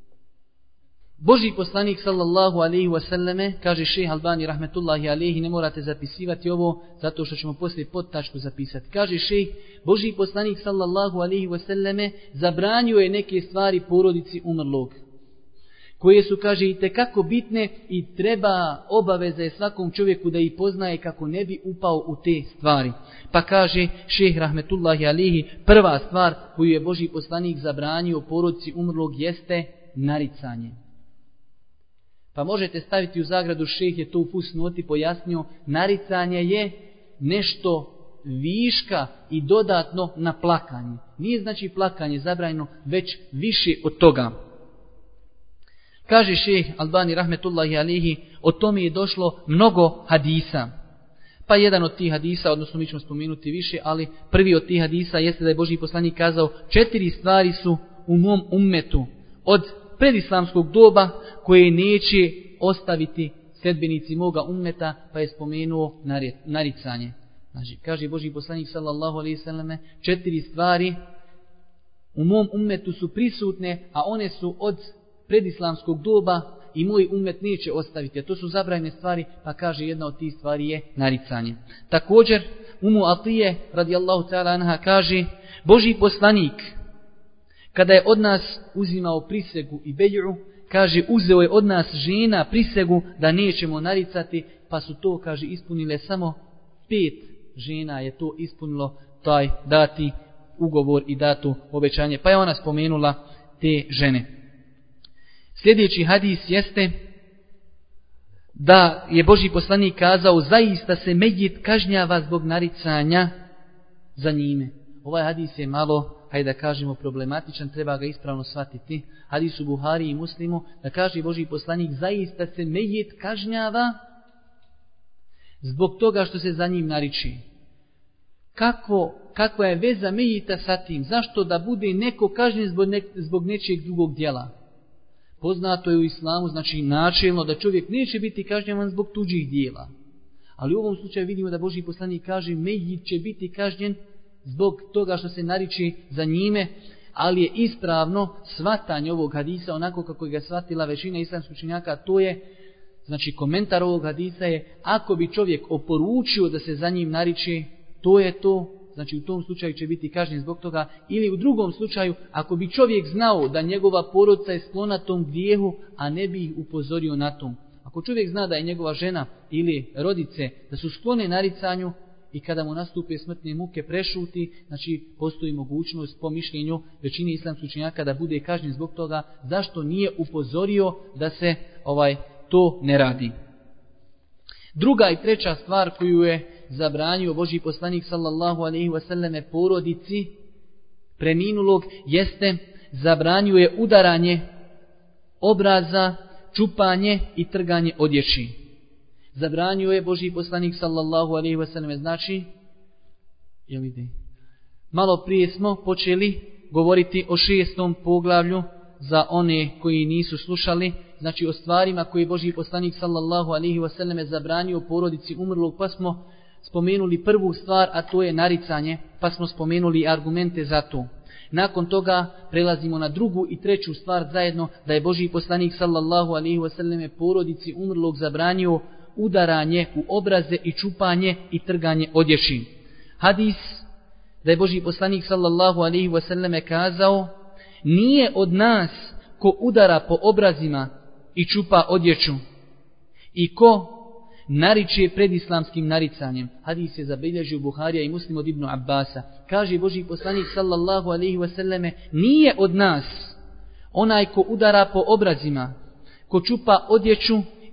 Božji poslanik sallallahu alejhi ve selleme, kaže šejh Albani rahmetullahi alejhi, ne morate zapisivati ovo zato što ćemo poslije podtačku zapisati. Kaže šejh, Božji poslanik sallallahu alejhi ve selleme zabranio je neke stvari porodici umrlog, koje su, kaže, i tekako bitne i treba, obaveza je svakom čovjeku da ih poznaje kako ne bi upao u te stvari. Pa kaže šejh rahmetullahi alejhi, prva stvar koju je Božji poslanik zabranio porodici umrlog jeste naricanje. Pa možete staviti u zagradu, šejh je to u fusnoti pojasnio, naricanje je nešto viška i dodatno na plakanje. Nije znači plakanje zabranjeno, već više od toga. Kaže šejh Albani rahmetullahi alejhi, o tome je došlo mnogo hadisa. Pa jedan od tih hadisa, odnosno mi ćemo spomenuti više, ali prvi od tih hadisa jeste da je Božji poslanik kazao, četiri stvari su u mom ummetu od predislamskog doba koje neće ostaviti sledbenici moga ummeta, pa je spomenuo naricanje. Znači, kaže Božji poslanik sallallahu alejhi ve selleme, četiri stvari u mom ummetu su prisutne, a one su od predislamskog doba i moj ummet neće ostaviti. A to su zabranjene stvari, pa kaže jedna od tih stvari je naricanje. Također, Umu Atije radijallahu ta'ala anha kaže, Božji poslanik kada je od nas uzimao prisegu i bej'u, kaže, uzeo je od nas žena prisegu da nećemo naricati, pa su to, kaže, ispunile samo pet žena je to ispunilo taj dati ugovor i dato obećanje. Pa je ona spomenula te žene. Sljedeći hadis jeste da je Božji poslanik kazao, zaista se medjit kažnjava zbog naricanja za njime. Ovaj hadis je malo, hajde da kažemo, problematičan, treba ga ispravno shvatiti. Hadis u Buhari i Muslimu, da kaže Božji poslanik, zaista se medjit kažnjava zbog toga što se za njim nariči. Kako, kakva je veza medjita sa tim? Zašto da bude neko kažnjen zbog, ne, zbog nečijeg drugog djela? Poznato je u islamu, znači načelno, da čovjek neće biti kažnjavan zbog tuđih dijela. Ali u ovom slučaju vidimo da Božji poslanik kaže, medjit će biti kažnjen zbog toga što se nariči za njime, ali je ispravno shvatanje ovog hadisa onako kako je ga shvatila većina islamskih učenjaka, to je, znači komentar ovog hadisa je, ako bi čovjek oporučio da se za njim nariči, to je to, znači u tom slučaju će biti kažnjen zbog toga, ili u drugom slučaju, ako bi čovjek znao da njegova porodica je sklona tom grijehu, a ne bi ih upozorio na tom. Ako čovjek zna da je njegova žena ili rodice da su sklone naricanju, i kada mu nastupe smrtne muke prešuti, znači postoji mogućnost po mišljenju većine islamskih učenjaka da bude kažnjen zbog toga, zašto nije upozorio da se ovaj to ne radi. Druga i treća stvar koju je zabranio Božji poslanik sallallahu alejhi ve selleme porodici preminulog jeste zabranio je udaranje obraza, čupanje i trganje odjeći. Zabranio je Božji poslanik sallallahu alejhi ve selleme, znači, jel ide? Malo prije smo počeli govoriti o šestom poglavlju za one koji nisu slušali, znači o stvarima koje je Božji poslanik sallallahu alejhi ve selleme zabranio porodici umrlog, pa smo spomenuli prvu stvar, a to je naricanje, pa smo spomenuli argumente za to. Nakon toga prelazimo na drugu i treću stvar zajedno, da je Božji poslanik sallallahu alejhi ve selleme porodici umrlog zabranio udaranje u obraze i čupanje i trganje odjeći. Hadis da je Božji poslanik sallallahu alejhi ve selleme kazao, nije od nas ko udara po obrazima i čupa odjeću i ko nariče pred islamskim naricanjem. Hadis je zabilježio Buharija i Muslim od Ibn Abbasa. Kaže Božji poslanik sallallahu alejhi ve selleme, nije od nas onaj ko udara po obrazima, ko čupa odjeću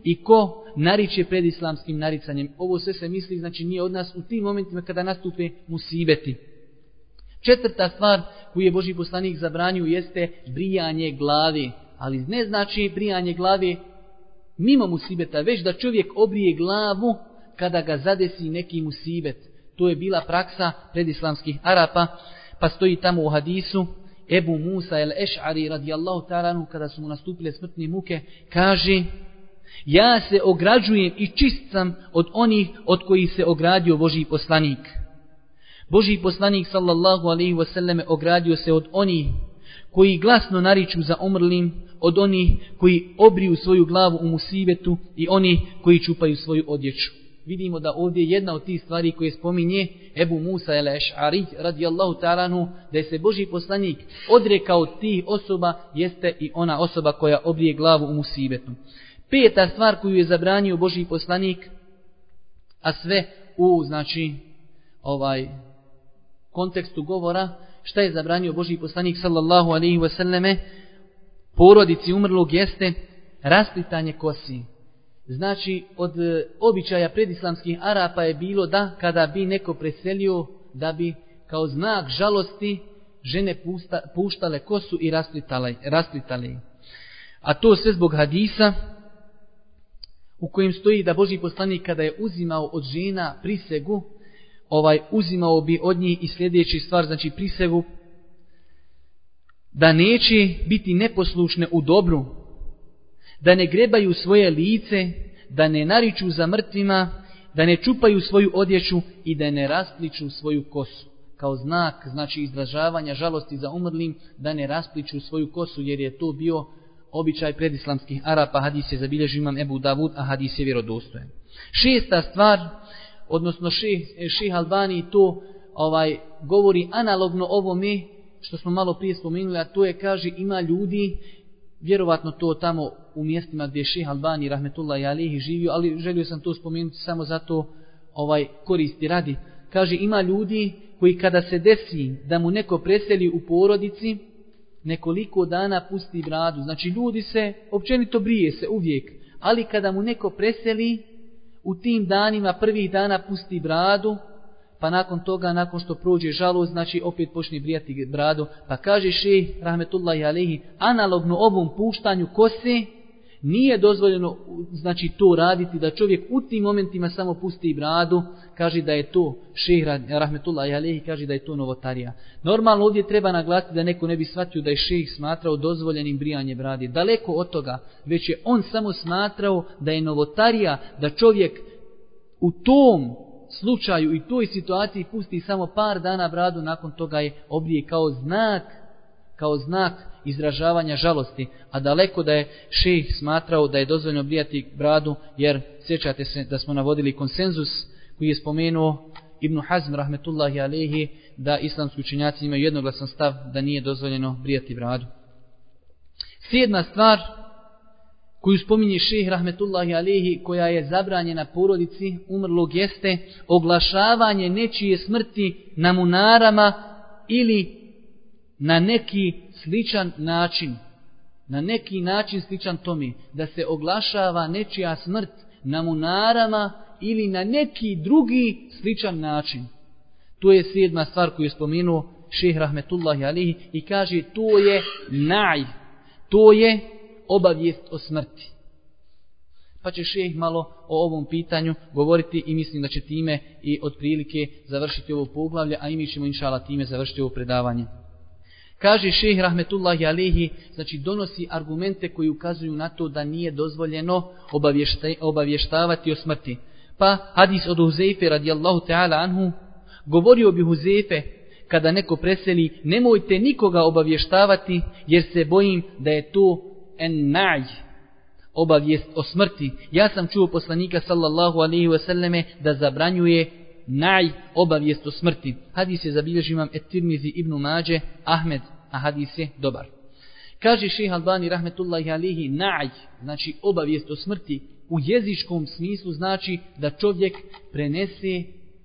i ko nariče pred islamskim naricanjem. Ovo sve se misli, znači nije od nas u tim momentima kada nastupe musibeti. Četvrta stvar koju je Božji poslanik zabranio jeste brijanje glave. Ali ne znači brijanje glave mimo musibeta, već da čovjek obrije glavu kada ga zadesi neki musibet. To je bila praksa predislamskih Arapa, pa stoji tamo u hadisu Ebu Musa el-Eš'ari radijallahu ta'ala anhu, kada su mu nastupile smrtne muke, kaže: ja se ograđujem i čist sam od onih od kojih se ogradio Božji poslanik. Božji poslanik sallallahu alejhi ve selleme ogradio se od onih koji glasno nariču za umrlim, od onih koji obriju svoju glavu u musibetu i oni koji čupaju svoju odjeću. Vidimo da ovdje jedna od tih stvari koje spominje Ebu Musa el-Eš'ari radijallahu ta'ala anhu, da je se Božji poslanik odrekao tih osoba, jeste i ona osoba koja obrije glavu u musibetu. Peta stvar koju je zabranio Božji poslanik, a sve u znači ovaj kontekstu govora, šta je zabranio Božji poslanik sallallahu alejhi ve selleme porodici umrlog, jeste rasplitanje kosi. Znači, od običaja predislamskih Arapa je bilo da kada bi neko preselio, da bi kao znak žalosti žene pusta, puštale kosu i rasplitale, rasplitale. A to sve zbog hadisa u kojem stoji da Božji poslanik kada je uzimao od žena prisegu, ovaj uzimao bi od njih i sljedeći stvar, znači prisegu, da neće biti neposlušne u dobru, da ne grebaju svoje lice, da ne nariču za mrtvima, da ne čupaju svoju odjeću i da ne raspliču svoju kosu. Kao znak, znači izražavanja žalosti za umrlim, da ne raspliču svoju kosu, jer je to bio običaj predislamskih Arapa. Hadis je zabilježio imam Ebu Davud, a hadis je vjerodostojan. Šesta stvar, odnosno šejh Albani to ovaj govori analogno ovome što smo malo prije spomenuli, a to je, kaže, ima ljudi, vjerovatno to tamo u mjestima gdje je šejh Albani rahmetullahi alejhi živio, ali želio sam to spomenuti samo zato ovaj koristi radi. Kaže, ima ljudi koji kada se desi da mu neko preseli u porodici, nekoliko dana pusti bradu. Znači ljudi se, općenito brije se uvijek, ali kada mu neko preseli, u tim danima, prvih dana pusti bradu, pa nakon toga, nakon što prođe žalost, znači opet počne brijati bradu. Pa kaže šejh rahmetullahi alejhi, analogno ovom puštanju kose, nije dozvoljeno znači to raditi, da čovjek u tim momentima samo pusti bradu, kaže da je to, šejh rahmetullahi alejhi kaže da je to novotarija. Normalno ovdje treba naglasiti da neko ne bi shvatio da je šejh smatrao dozvoljenim brijanje brade. Daleko od toga, već je on samo smatrao da je novotarija, da čovjek u tom slučaju i toj situaciji pusti samo par dana bradu, nakon toga je obrije kao znak, kao znak izražavanja žalosti, a daleko da je šejh smatrao da je dozvoljeno brijati bradu, jer sjećate se da smo navodili konsenzus koji je spomenuo Ibn Hazm rahmetullahi alejhi, da islamski učenjaci imaju jednoglasan stav da nije dozvoljeno brijati bradu. Sedma stvar koju spominje šejh rahmetullahi alejhi, koja je zabranjena porodici umrlog, jeste oglašavanje nečije smrti na munarama ili na neki sličan način. Na neki način sličan tome, da se oglašava nečija smrt na munarama ili na neki drugi sličan način. To je sedma stvar koju je spomenuo šejh rahmetullahi alejhi i kaže to je naj, to je obavijest o smrti. Pa će šejh malo o ovom pitanju govoriti i mislim da će time i otprilike završiti ovo poglavlje, a i mi ćemo inšallah time završiti ovo predavanje. Kaže šejh rahmetullahi alejhi, znači donosi argumente koji ukazuju na to da nije dozvoljeno obavještavati o smrti. Pa hadis od Huzeife radijallahu ta'ala anhu, govorio bi Huzeife kada neko preseli, nemojte nikoga obavještavati jer se bojim da je to en naj, obavijest o smrti. Ja sam čuo poslanika sallallahu alejhi ve selleme da zabranjuje naj, obavijest o smrti. Hadis je zabilježio imam et-Tirmizi, Ibn Mađe, Ahmed, a hadis je dobar. Kaže šejh Albani rahmetullahi alejhi, naj, znači obavijest o smrti, u jezičkom smislu znači da čovjek prenese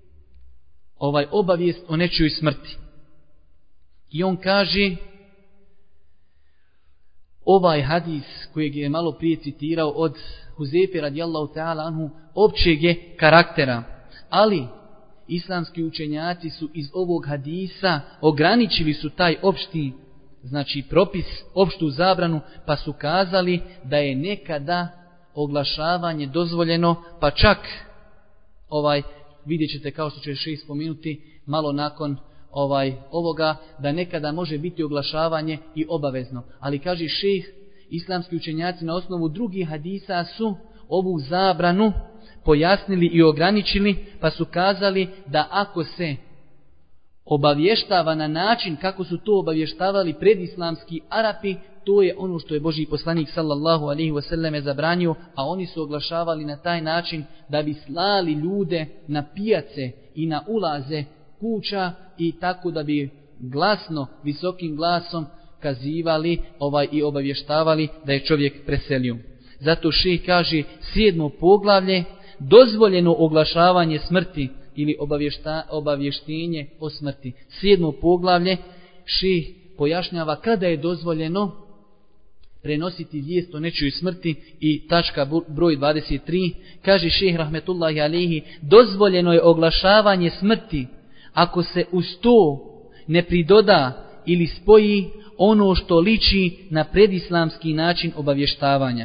ovaj obavijest o nečijoj smrti. I on kaže, ovaj hadis kojeg je malo prije citirao od Huzefe radijallahu ta'ala anhu, općeg je karaktera. Ali islamski učenjaci su iz ovog hadisa ograničili su taj opšti, znači propis, opštu zabranu, pa su kazali da je nekada oglašavanje dozvoljeno, pa čak ovaj vidjet ćete, kao što će šejh spomenuti malo nakon ovaj ovoga, da nekada može biti oglašavanje i obavezno. Ali kaže šejh, islamski učenjaci na osnovu drugih hadisa su ovu zabranu pojasnili i ograničili, pa su kazali da ako se obavještava na način kako su to obavještavali predislamski Arapi, to je ono što je Božji poslanik sallallahu alejhi ve selleme zabranio, a oni su oglašavali na taj način da bi slali ljude na pijace i na ulaze kuća i tako da bi glasno, visokim glasom kazivali ovaj i obavještavali da je čovjek preselio. Zato šejh kaže, sedmo poglavlje, dozvoljeno oglašavanje smrti ili obavješta, obavještenje o smrti. Sedmo poglavlje, šejh pojašnjava kada je dozvoljeno prenositi vijest o nečijoj smrti i tačka broj dvadeset tri, kaže šejh rahmetullahi alejhi, dozvoljeno je oglašavanje smrti ako se uz to ne pridoda ili spoji ono što liči na predislamski način obavještavanja.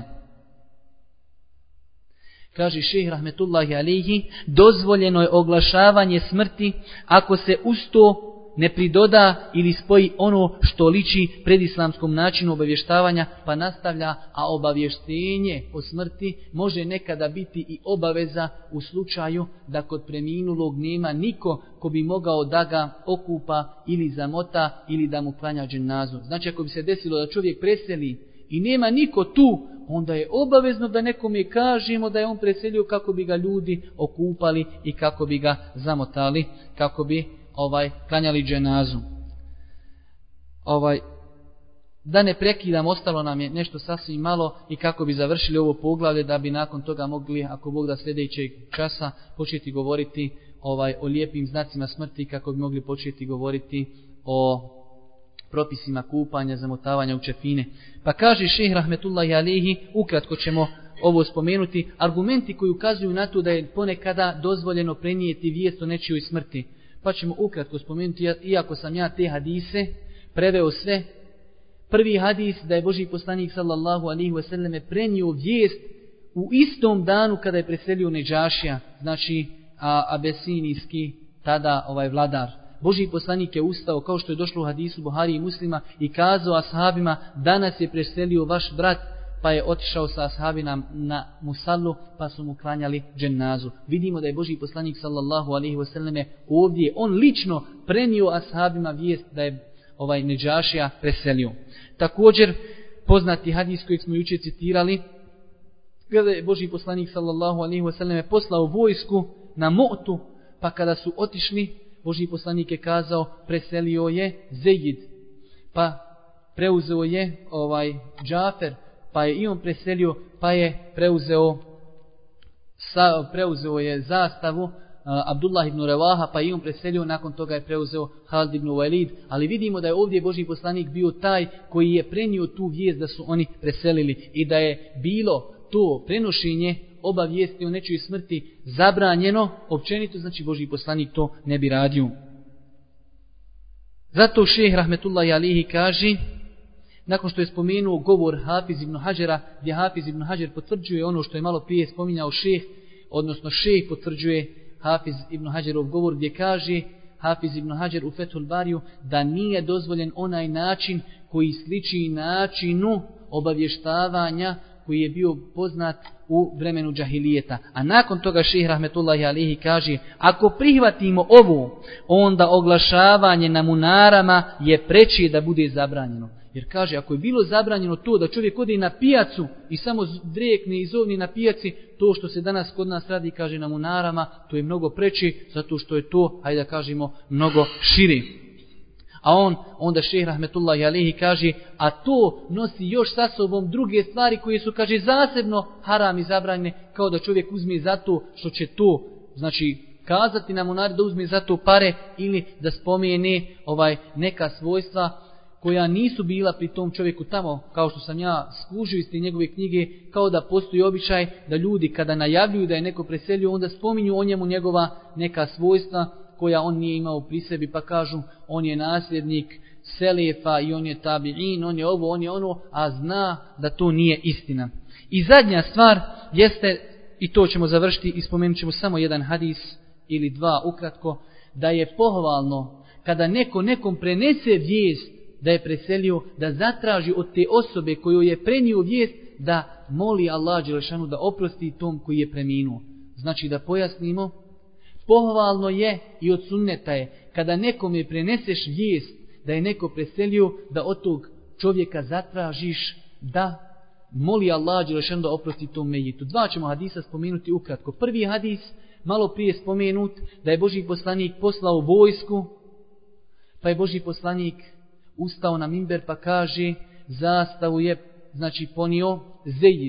Kaže šejh rahmetullahi alejhi, dozvoljeno je oglašavanje smrti ako se uz to ne pridoda ili spoji ono što liči predislamskom načinu obavještavanja, pa nastavlja, a obavještenje o smrti može nekada biti i obaveza u slučaju da kod preminulog nema niko ko bi mogao da ga okupa ili zamota ili da mu klanja dženazu. Znači ako bi se desilo da čovjek preseli i nema niko tu, onda je obavezno da nekome kažemo da je on preselio kako bi ga ljudi okupali i kako bi ga zamotali, kako bi ovaj klanjali dženazu. Ovaj da ne prekidam, ostalo nam je nešto sasvim malo i kako bi završili ovo poglavlje, da bi nakon toga mogli, ako Bog da, sljedećeg časa početi govoriti ovaj o lijepim znacima smrti, kako bi mogli početi govoriti o propisima kupanja, zamotavanja u čefine. Pa kaže šejh rahmetullahi alejhi, ukratko ćemo ovo spomenuti, argumenti koji ukazuju na to da je ponekada dozvoljeno prenijeti vijest o nečijoj smrti. Pa ćemo ukratko spomenuti, iako sam ja te hadise preveo sve. Prvi hadis da je Božji poslanik sallallahu alejhi ve selleme prenio vijest u istom danu kada je preselio Nedžašija, znači a, abesinijski tada ovaj vladar. Božji poslanik je ustao, kao što je došlo u hadisu Buhari i Muslima, i kazao ashabima, danas je preselio vaš brat, pa je otišao sa ashabima na musallu, pa su mu klanjali dženazu. Vidimo da je Božji poslanik sallallahu alejhi ve selleme ovdje on lično prenio ashabima vijest da je ovaj Nedžašija preselio. Također poznati hadis kojeg smo jučer citirali, kada je Božji poslanik sallallahu alejhi ve selleme poslao vojsku na Mu'tu, pa kada su otišli, Božji poslanik je kazao, preselio je Zejid, pa preuzeo je ovaj Džafer, pa je i on preselio, pa je preuzeo, sa, preuzeo je zastavu uh, Abdullah ibn Revaha, pa je i on preselio, nakon toga je preuzeo Halid ibn Walid, ali vidimo da je ovdje Božji poslanik bio taj koji je prenio tu vijest da su oni preselili i da je bilo to prenošenje obavijesti o nečijoj smrti zabranjeno, općenito, znači Božji poslanik to ne bi radio. Zato šejh rahmetullahi alejhi kaže, nakon što je spomenuo govor Hafiz ibn Hadžera, gdje Hafiz ibn Hadžer potvrđuje ono što je malo prije spominjao šejh, odnosno šejh potvrđuje Hafiz ibn Hadžerov govor, gdje kaže Hafiz ibn Hadžer u Fethul Bariju da nije dozvoljen onaj način koji sliči načinu obavještavanja koji je bio poznat u vremenu džahilijeta. A nakon toga šejh rahmetullahi alejhi kaže, ako prihvatimo ovo, onda oglašavanje na munarama je preče da bude zabranjeno. Jer kaže, ako je bilo zabranjeno to da čovjek ode na pijacu i samo drekne i zovni na pijaci, to što se danas kod nas radi, kaže, na munarama, to je mnogo preče, zato što je to, hajde da kažemo, mnogo širi. A on, onda šejh rahmetullahi alejhi kaže, a to nosi još sa sobom druge stvari koje su, kaže, zasebno haram i zabranjene, kao da čovjek uzme za to što će to, znači, kazati na munari da uzme za to pare ili da spomene ovaj neka svojstva koja nisu bila pri tom čovjeku tamo, kao što sam ja skužio iz te njegove knjige, kao da postoji običaj da ljudi kada najavljuju da je neko preselio, onda spominju o njemu njegova neka svojstva koja on nije imao pri sebi, pa kažu on je nasljednik Selefa i on je tabi'in, on je ovo, on je ono, a zna da to nije istina. I zadnja stvar jeste, i to ćemo završiti i spomenut ćemo samo jedan hadis ili dva ukratko, da je pohvalno kada neko nekom prenese vijest da je preselio, da zatraži od te osobe koju je prenio vijest da moli Allah dželešanu da oprosti tom koji je preminuo. Znači da pojasnimo, pohvalno je i od sunneta je kada nekome preneseš vijest da je neko preselio, da od tog čovjeka zatražiš da moli Allah dželešanu da oprosti tom mejitu. Dva ćemo hadisa spomenuti ukratko. Prvi hadis, malo prije spomenut, da je Božji poslanik poslao vojsku, pa je Božji poslanik ustao na minber pa kaže, zastavu je znači ponio Zejid,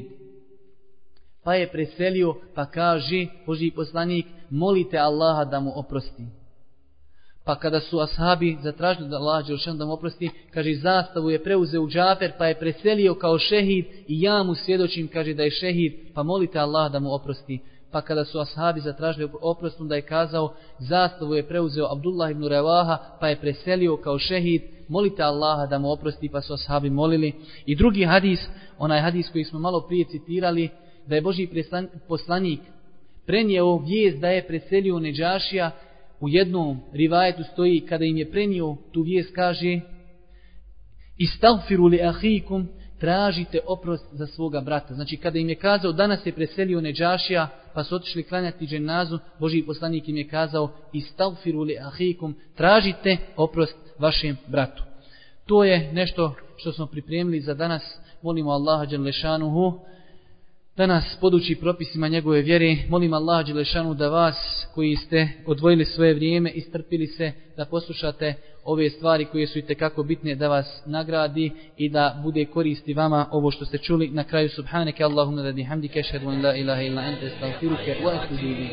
pa je preselio pa kaže Božji poslanik, molite Allaha da mu oprosti. Pa kada su ashabi zatražili da Allah dželešanu da mu oprosti, kaže zastavu je preuzeo Džafer pa je preselio kao šehid i ja mu svjedočim, kaže da je šehid, pa molite Allah da mu oprosti. Pa kada su ashabi zatražili oprost, da je kazao zastavu je preuzeo Abdullah ibn Revaha pa je preselio kao šehid, molite Allaha da mu oprosti, pa su ashabi molili. I drugi hadis, onaj hadis koji smo malo prije citirali, da je Božji poslanik prenio vijest da je preselio Nedžašija. U jednom rivajetu stoji, kada im je prenio tu vijest, kaže istagfiru li ahikum, tražite oprost za svoga brata. Znači kada im je kazao danas je preselio Nedžašija, pa su otišli klanjati dženazu, Božji poslanik im je kazao istagfiru li ahikum, tražite oprost vašem bratu. To je nešto što smo pripremili za danas. Molimo Allaha dželešanuhu da nas poduči propisima njegove vjere. Molim Allaha dželešanu da vas koji ste odvojili svoje vrijeme i strpili se da poslušate ove stvari koje su itekako bitne, da vas nagradi i da bude koristi vama ovo što ste čuli. Na kraju subhaneke Allahumma da bihamdike ashhadu an la ilaha illa anta astaghfiruka wa atubu ilayk.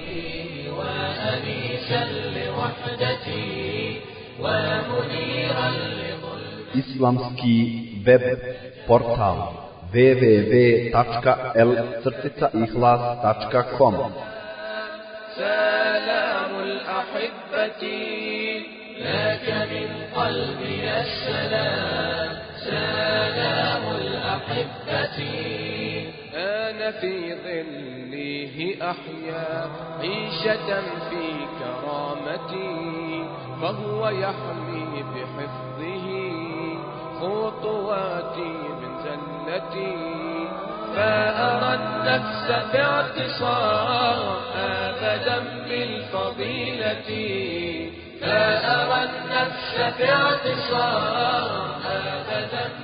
Islamski web portal w w w tačka l crtica ihlas tačka com. سلام الأحبة لك من قلبي السلام. سلام الأحبة أنا في ظله أحيا عيشة في كرامتي فهو يحمي بحفظه خطواتي من زلتي فأرى النفس باعتصام أبدا بالفضيلة فأرى النفس باعتصام أبدا